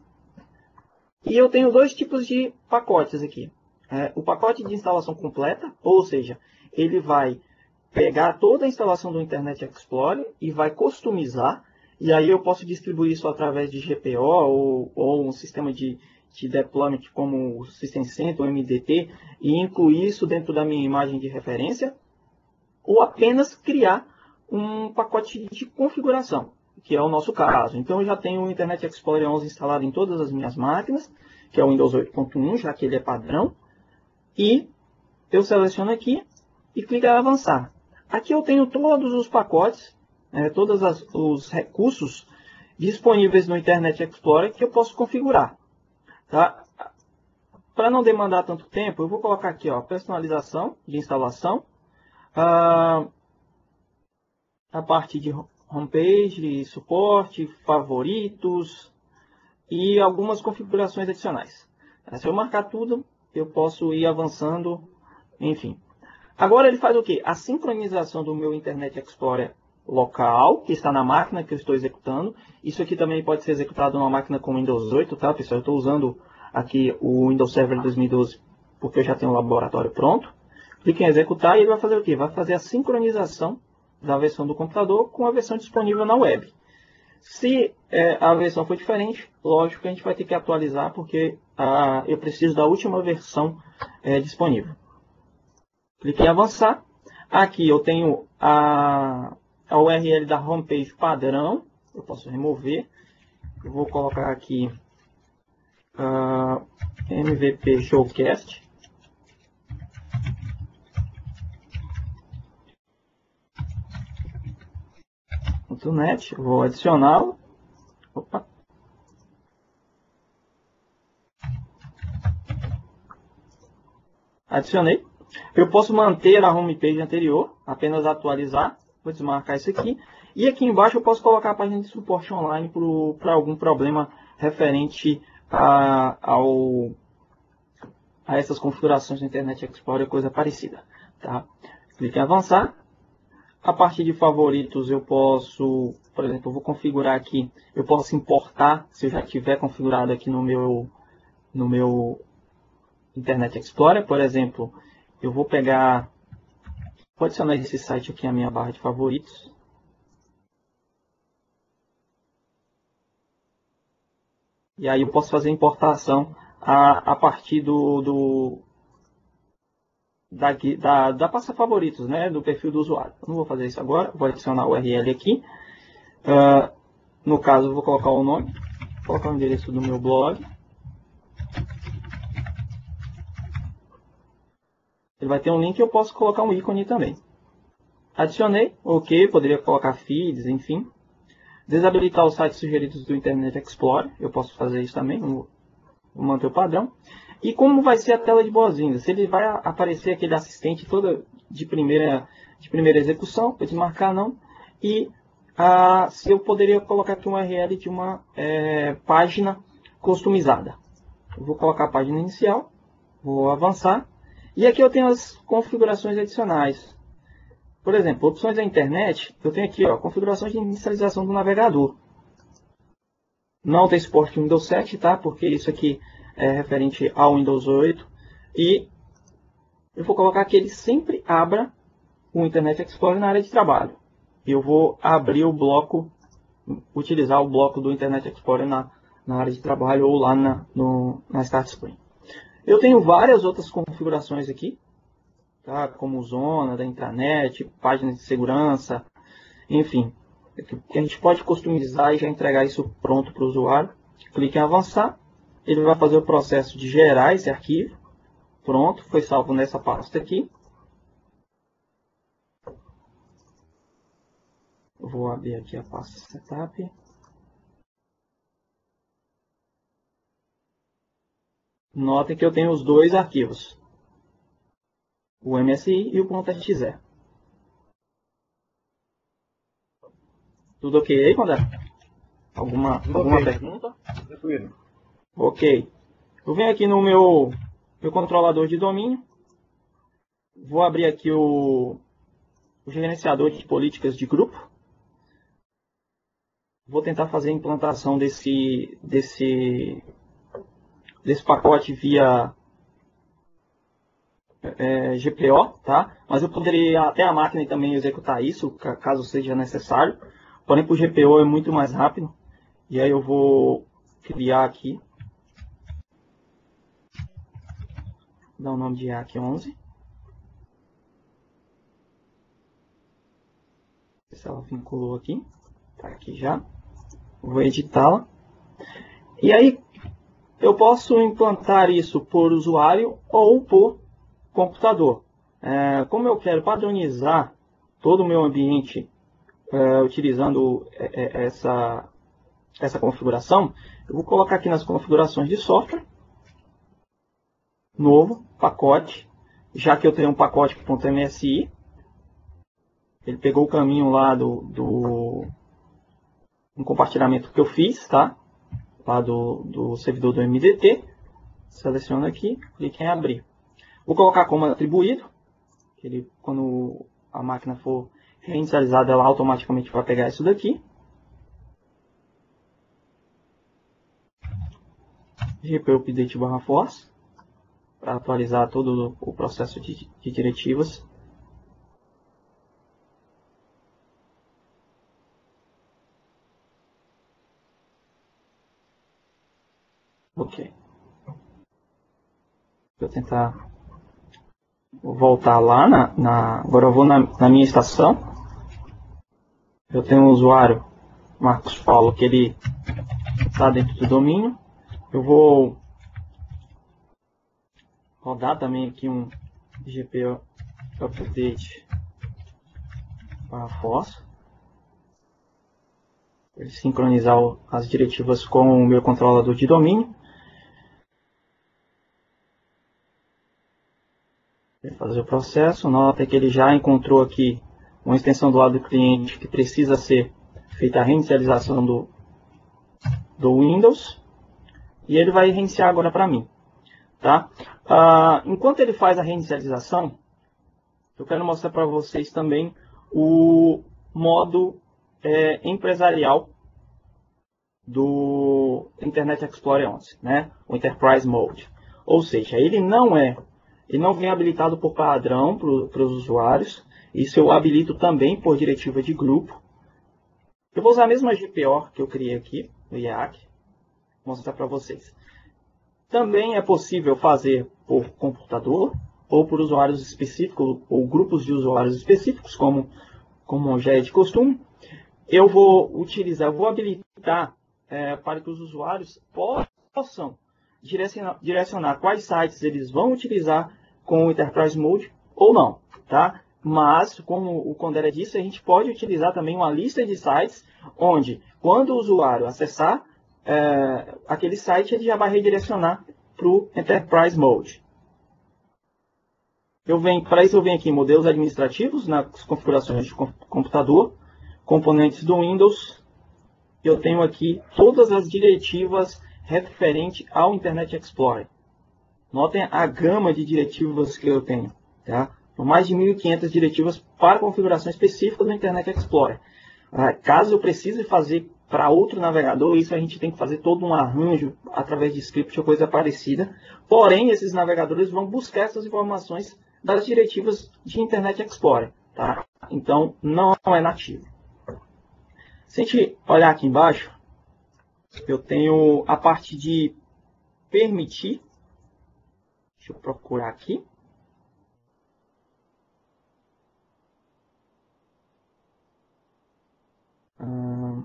E eu tenho dois tipos de pacotes aqui. É, o pacote de instalação completa, ou seja, ele vai pegar toda a instalação do Internet Explorer e vai customizar. E aí eu posso distribuir isso através de G P O ou, ou um sistema de, de deployment como o System Center ou M D T e incluir isso dentro da minha imagem de referência. Ou apenas criar um pacote de configuração, que é o nosso caso. Então eu já tenho o Internet Explorer onze instalado em todas as minhas máquinas, que é o Windows oito ponto um, já que ele é padrão. E eu seleciono aqui e clico em avançar. Aqui eu tenho todos os pacotes, É, todos as, os recursos disponíveis no Internet Explorer que eu posso configurar. Tá? Para não demandar tanto tempo, eu vou colocar aqui ó, personalização de instalação, a, a parte de homepage, suporte, favoritos e algumas configurações adicionais. Se eu marcar tudo, eu posso ir avançando, enfim. Agora ele faz o quê? A sincronização do meu Internet Explorer local, que está na máquina que eu estou executando. Isso aqui também pode ser executado numa máquina com Windows oito, tá, pessoal? Eu estou usando aqui o Windows Server dois mil e doze, porque eu já tenho o laboratório pronto. Clique em executar e ele vai fazer o quê? Vai fazer a sincronização da versão do computador com a versão disponível na web. Se é, a versão for diferente, lógico que a gente vai ter que atualizar, porque ah, eu preciso da última versão é, disponível. Clique em avançar. Aqui eu tenho a... a U R L da homepage padrão, eu posso remover, eu vou colocar aqui uh, M V P Showcast, ponto net, vou adicioná-lo, opa, adicionei, eu posso manter a homepage anterior, apenas atualizar. Vou desmarcar isso aqui. E aqui embaixo eu posso colocar a página de suporte online para algum problema referente a, ao, a essas configurações do Internet Explorer, coisa parecida. Tá? Clique em avançar. A partir de favoritos eu posso, por exemplo, eu vou configurar aqui, eu posso importar, se eu já tiver configurado aqui no meu, no meu Internet Explorer, por exemplo, eu vou pegar, vou adicionar esse site aqui à minha barra de favoritos. E aí eu posso fazer importação a, a partir do, do da, da, da pasta favoritos, né, do perfil do usuário. Eu não vou fazer isso agora, vou adicionar o U R L aqui. Uh, no caso, eu vou colocar o nome, vou colocar o endereço do meu blog. Ele vai ter um link e eu posso colocar um ícone também. Adicionei, ok, poderia colocar feeds, enfim. Desabilitar os sites sugeridos do Internet Explorer, eu posso fazer isso também, vou manter o padrão. E como vai ser a tela de boas-vindas? Se ele vai aparecer aquele assistente toda de primeira, de primeira execução, vou desmarcar não. E ah, se eu poderia colocar aqui um U R L de uma é, página customizada. Eu vou colocar a página inicial, vou avançar. E aqui eu tenho as configurações adicionais. Por exemplo, opções da internet, eu tenho aqui ó, configurações de inicialização do navegador. Não tem suporte Windows sete, tá? Porque isso aqui é referente ao Windows oito. E eu vou colocar que ele sempre abra o Internet Explorer na área de trabalho. Eu vou abrir o bloco, utilizar o bloco do Internet Explorer na, na área de trabalho ou lá na, no, na Start Screen. Eu tenho várias outras configurações aqui, tá? Como zona da intranet, páginas de segurança, enfim. Que a gente pode customizar e já entregar isso pronto para o usuário. Clique em avançar. Ele vai fazer o processo de gerar esse arquivo. Pronto, foi salvo nessa pasta aqui. Eu vou abrir aqui a pasta Setup. Notem que eu tenho os dois arquivos. O M S I e o .exe. Tudo ok aí, Condé? Alguma, Tudo alguma okay. pergunta? Tranquilo. Ok. Eu venho aqui no meu, meu controlador de domínio. Vou abrir aqui o, o gerenciador de políticas de grupo. Vou tentar fazer a implantação desse, desse, desse pacote via é, G P O, tá? Mas eu poderia até a máquina também executar isso, caso seja necessário. Porém, para o G P O é muito mais rápido. E aí eu vou criar aqui. Dar o nome de A Q onze. Se ela vinculou aqui. Tá aqui já. Vou editá-la. E aí eu posso implantar isso por usuário ou por computador. É, como eu quero padronizar todo o meu ambiente é, utilizando essa, essa configuração, eu vou colocar aqui nas configurações de software, novo, pacote, já que eu tenho um pacote .msi, ele pegou o caminho lá do, do um compartilhamento que eu fiz, tá? Lá do, do servidor do M D T, seleciono aqui, clique em abrir. Vou colocar como atribuído, que ele, quando a máquina for reinicializada, ela automaticamente vai pegar isso daqui. G P update barra force, para atualizar todo o processo de, de diretivas. Ok. Vou tentar voltar lá na, na agora eu vou na, na minha estação. Eu tenho um usuário, Marcos Paulo, que ele está dentro do domínio. Eu vou rodar também aqui um G P update para force, para ele sincronizar as diretivas com o meu controlador de domínio. Fazer o processo, nota que ele já encontrou aqui uma extensão do lado do cliente que precisa ser feita a reinicialização do, do Windows, e ele vai reiniciar agora para mim, tá? Ah, enquanto ele faz a reinicialização, eu quero mostrar para vocês também o modo é, empresarial do Internet Explorer onze, né? O Enterprise Mode. Ou seja, ele não é, ele não vem habilitado por padrão para os usuários. Isso eu habilito também por diretiva de grupo. Eu vou usar a mesma G P O que eu criei aqui, no I A C, vou mostrar para vocês. Também é possível fazer por computador ou por usuários específicos ou grupos de usuários específicos, como, como já é de costume. Eu vou utilizar, eu vou habilitar é, para que os usuários possam direcionar, direcionar quais sites eles vão utilizar com o Enterprise Mode ou não, tá? Mas, como o Condera disse, a gente pode utilizar também uma lista de sites onde, quando o usuário acessar é, aquele site, ele já vai redirecionar para o Enterprise Mode. Eu venho, para isso eu venho aqui em modelos administrativos, nas configurações de computador, componentes do Windows. Eu tenho aqui todas as diretivas referentes ao Internet Explorer. Notem a gama de diretivas que eu tenho, tá? São mais de mil e quinhentas diretivas para configuração específica do Internet Explorer. Ah, caso eu precise fazer para outro navegador, isso a gente tem que fazer todo um arranjo através de script ou coisa parecida. Porém, esses navegadores vão buscar essas informações das diretivas de Internet Explorer, tá? Então, não é nativo. Se a gente olhar aqui embaixo, eu tenho a parte de permitir. Deixa eu procurar aqui. Hum,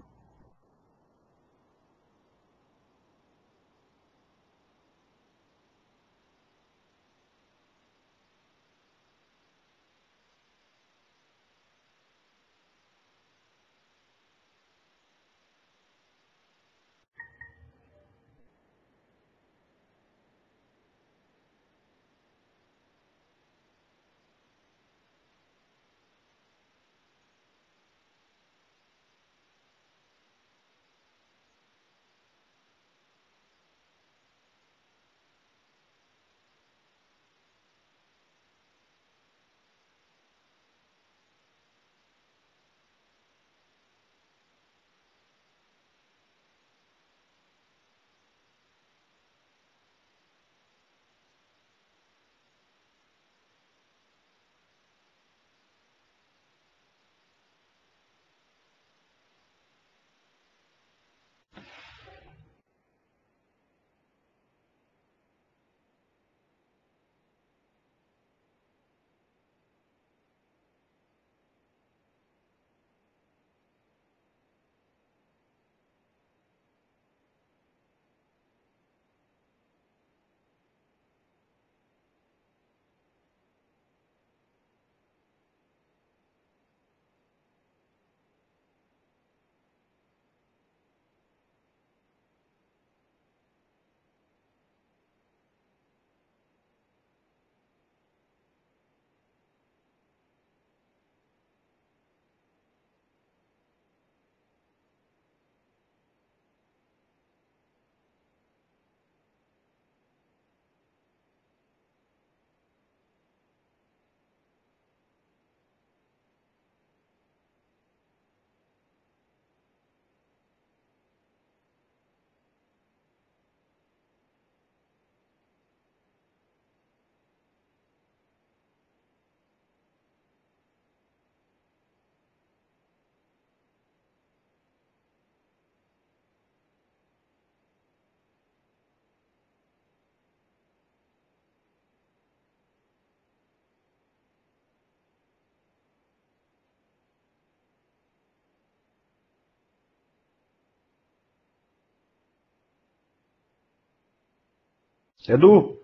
Edu,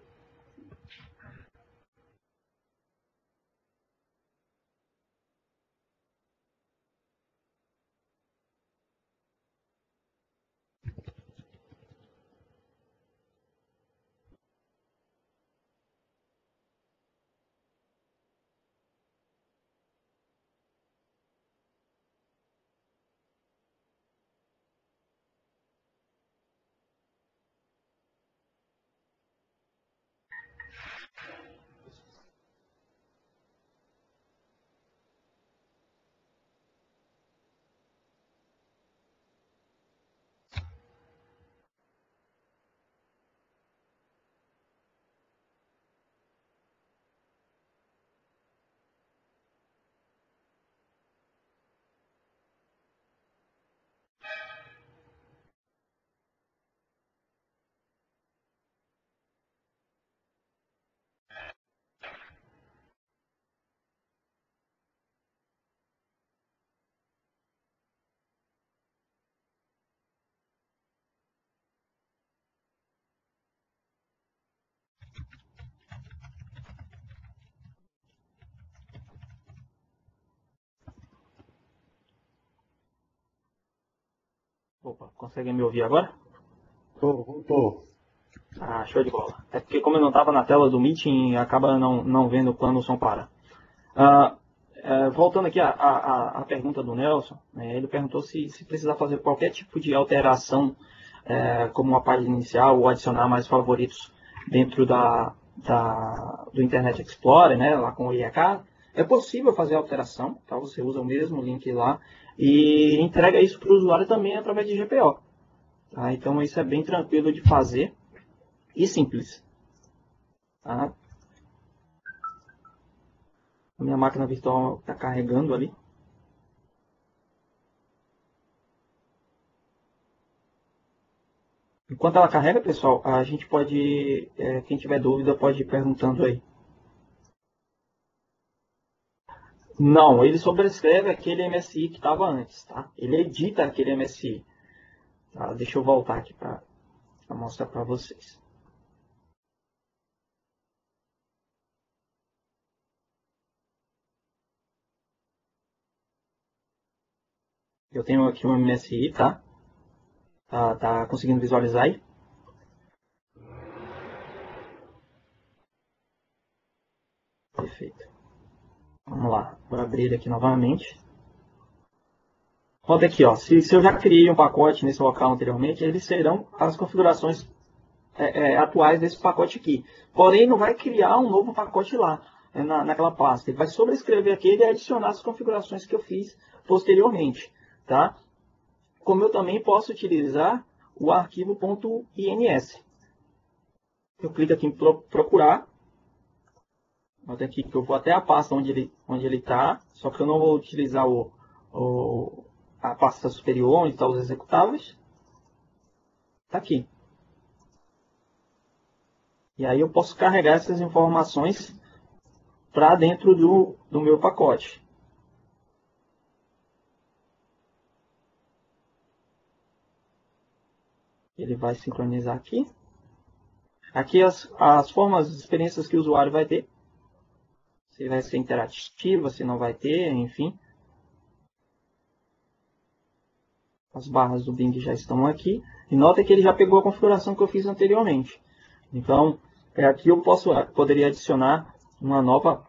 Opa, conseguem me ouvir agora? Tô, voltou. Ah, show de bola. É porque como eu não estava na tela do Meeting, acaba não, não vendo quando o som para. Ah, é, voltando aqui à, à, à pergunta do Nelson, né, ele perguntou se, se precisar fazer qualquer tipo de alteração, é, como uma página inicial ou adicionar mais favoritos dentro da, da, do Internet Explorer, né, lá com o I E K, é possível fazer alteração, tá? Você usa o mesmo link lá e entrega isso para o usuário também através de G P O. Tá? Então isso é bem tranquilo de fazer e simples. Tá? A minha máquina virtual está carregando ali. Enquanto ela carrega, pessoal, a gente pode, é, quem tiver dúvida pode ir perguntando aí. Não, ele sobrescreve aquele M S I que estava antes, tá? Ele edita aquele M S I. Tá? Deixa eu voltar aqui para mostrar para vocês. Eu tenho aqui um M S I, tá? Tá, tá conseguindo visualizar aí? Perfeito. Vamos lá, vou abrir aqui novamente. Roda aqui, ó. Se, se eu já criei um pacote nesse local anteriormente, eles serão as configurações é, é, atuais desse pacote aqui. Porém, não vai criar um novo pacote lá, é, na, naquela pasta. Ele vai sobrescrever aquele e adicionar as configurações que eu fiz posteriormente, tá? Como eu também posso utilizar o arquivo .ins. Eu clico aqui em procurar. Olha aqui que eu vou até a pasta onde ele onde ele está, só que eu não vou utilizar o, o a pasta superior onde estão os executáveis. Está aqui. E aí eu posso carregar essas informações para dentro do, do meu pacote. Ele vai sincronizar aqui. Aqui as, as formas, as experiências que o usuário vai ter. Se vai ser interativa, se não vai ter, enfim. As barras do Bing já estão aqui. E nota que ele já pegou a configuração que eu fiz anteriormente. Então, é, aqui eu posso, poderia adicionar uma nova,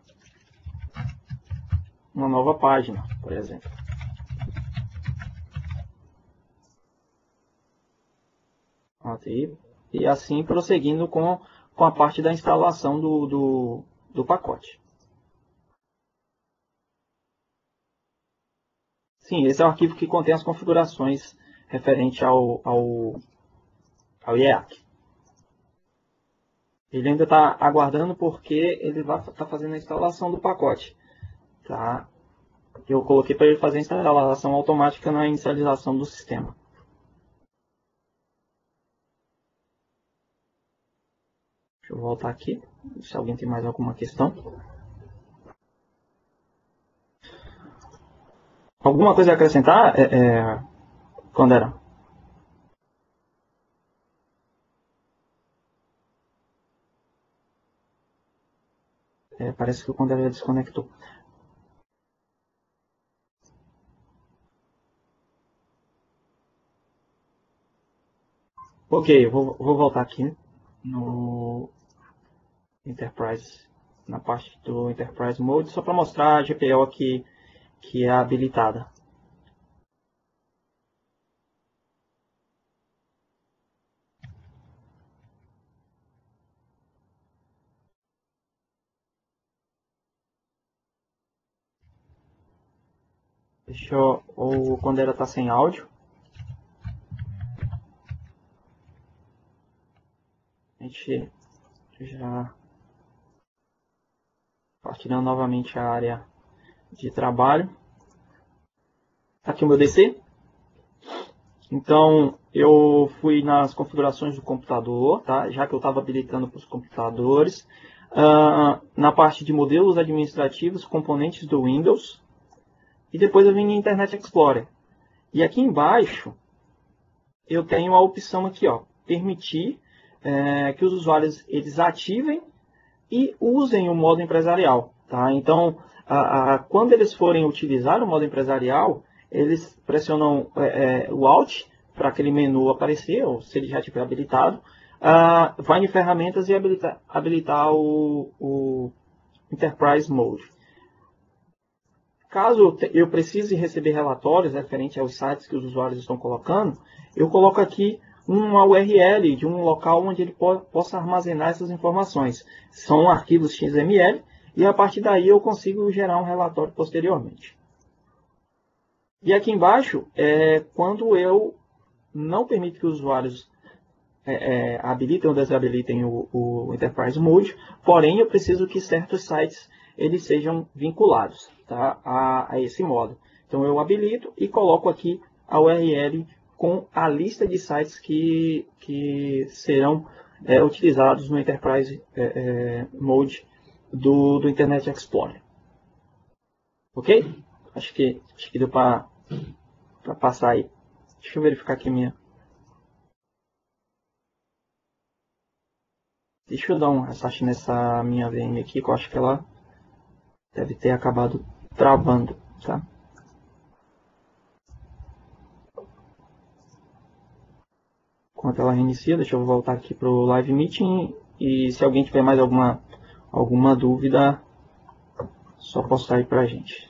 uma nova página, por exemplo. Okay. E assim prosseguindo com, com a parte da instalação do, do, do pacote. Sim, esse é o arquivo que contém as configurações referente ao, ao, ao I E A C. Ele ainda está aguardando porque ele vai estar tá fazendo a instalação do pacote. Tá? Eu coloquei para ele fazer a instalação automática na inicialização do sistema. Deixa eu voltar aqui, se alguém tem mais alguma questão. Alguma coisa a acrescentar, é, é, Condera? É, parece que o Condera já desconectou. Ok, eu vou, vou voltar aqui no Enterprise, na parte do Enterprise Mode, só para mostrar a G P O aqui que é habilitada. Deixa eu, ou quando ela está sem áudio. A gente já partilhando novamente a área de trabalho. Aqui o meu D C. Então, eu fui nas configurações do computador, tá? Já que eu estava habilitando para os computadores. Uh, na parte de modelos administrativos, componentes do Windows. E depois eu vim em Internet Explorer. E aqui embaixo, eu tenho a opção aqui, ó, permitir é, que os usuários eles ativem e usem o modo empresarial. Tá? Então, a, a, quando eles forem utilizar o modo empresarial, eles pressionam é, é, o Alt para aquele menu aparecer, ou se ele já estiver habilitado, uh, vai em ferramentas e habilitar, habilitar o, o Enterprise Mode. Caso eu precise receber relatórios referentes aos sites que os usuários estão colocando, eu coloco aqui uma U R L de um local onde ele po possa armazenar essas informações. São arquivos X M L e a partir daí eu consigo gerar um relatório posteriormente. E aqui embaixo é quando eu não permito que os usuários é, é, habilitem ou desabilitem o, o Enterprise Mode, porém eu preciso que certos sites eles sejam vinculados, tá, a, a esse modo. Então eu habilito e coloco aqui a U R L com a lista de sites que, que serão é, utilizados no Enterprise é, é, Mode do, do Internet Explorer. Ok? Acho que, acho que deu para passar aí. Deixa eu verificar aqui minha. Deixa eu dar um restart nessa minha V M aqui, que eu acho que ela deve ter acabado travando, tá? Enquanto ela reinicia, deixa eu voltar aqui para o Live Meeting e se alguém tiver mais alguma, alguma dúvida, só postar aí para a gente.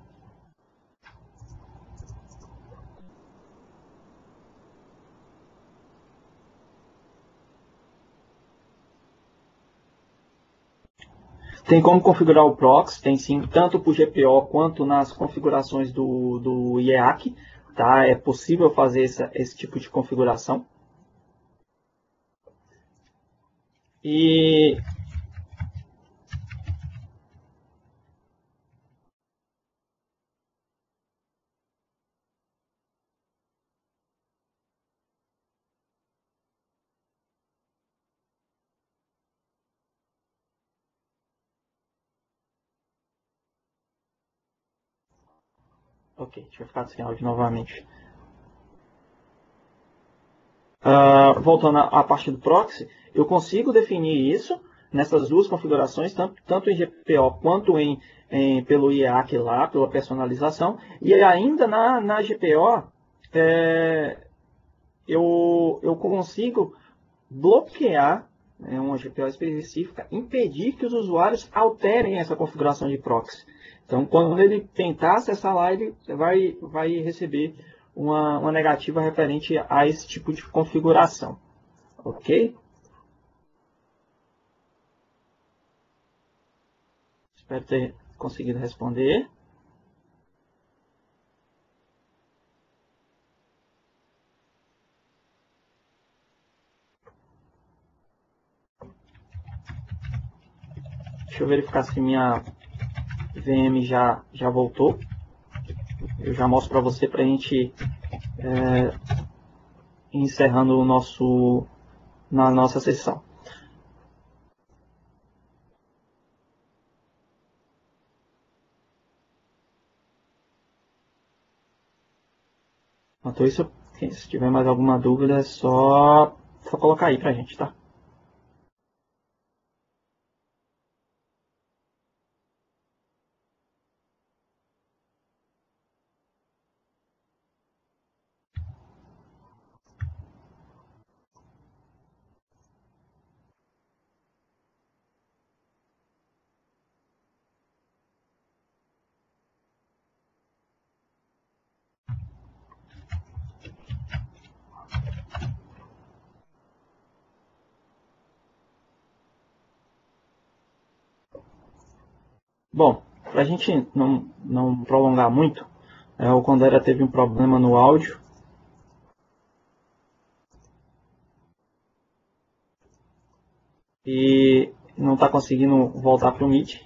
Tem como configurar o proxy, tem sim, tanto para o G P O quanto nas configurações do, do I E A C, tá? É possível fazer essa, esse tipo de configuração. E ok, deixa eu ficar sem áudio novamente. Uh, voltando à parte do proxy, eu consigo definir isso nessas duas configurações, tanto, tanto em G P O quanto em, em, pelo I E A C lá, pela personalização. E ainda na, na G P O, é, eu, eu consigo bloquear, né, uma G P O específica, impedir que os usuários alterem essa configuração de proxy. Então, quando ele tentar acessar lá, ele vai, vai receber uma, uma negativa referente a esse tipo de configuração. Ok? Espero ter conseguido responder. Deixa eu verificar se minha V M já, já voltou. Eu já mostro para você para a gente é, encerrando o nosso, na nossa sessão. Enquanto isso, se tiver mais alguma dúvida, é só, só colocar aí para a gente, tá? Bom, para a gente não, não prolongar muito, é, o Condera teve um problema no áudio. E não está conseguindo voltar para o Meet.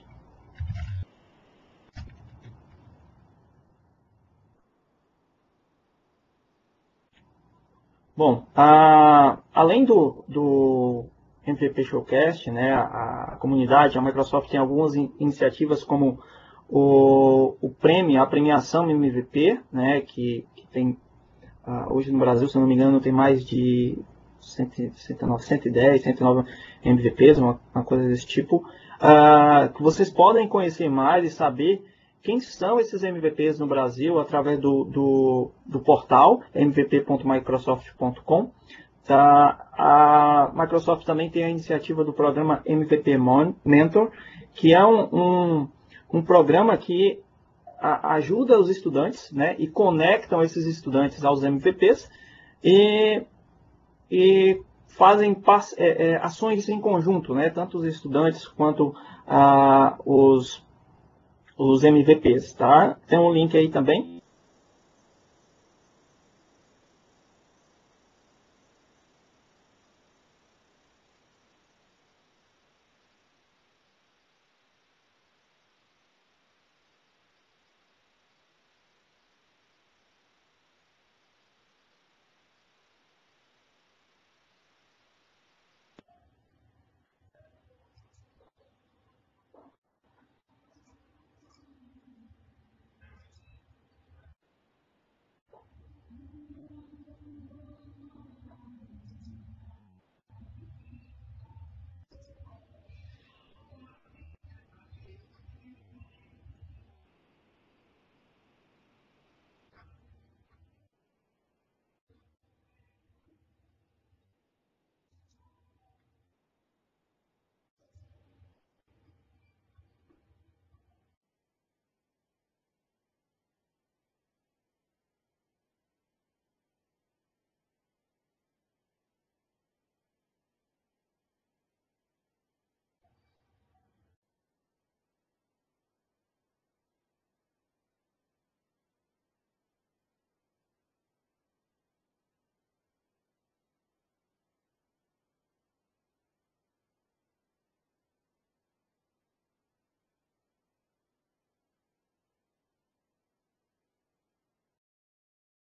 Bom, a, além do, do M V P Showcast, né, a, a comunidade, a Microsoft tem algumas in, iniciativas como o, o prêmio, a premiação M V P, né, que, que tem, uh, hoje no Brasil, se não me engano, tem mais de cento e nove, cento e dez, cento e nove M V Ps, uma, uma coisa desse tipo, uh, que vocês podem conhecer mais e saber quem são esses M V Ps no Brasil através do, do, do portal m v p ponto microsoft ponto com. Tá? A Microsoft também tem a iniciativa do programa M V P Mentor, que é um, um, um programa que a, ajuda os estudantes, né, e conectam esses estudantes aos M V Ps e, e fazem é, é, ações em conjunto, né, tanto os estudantes quanto ah, os, os M V Ps. Tá? Tem um link aí também.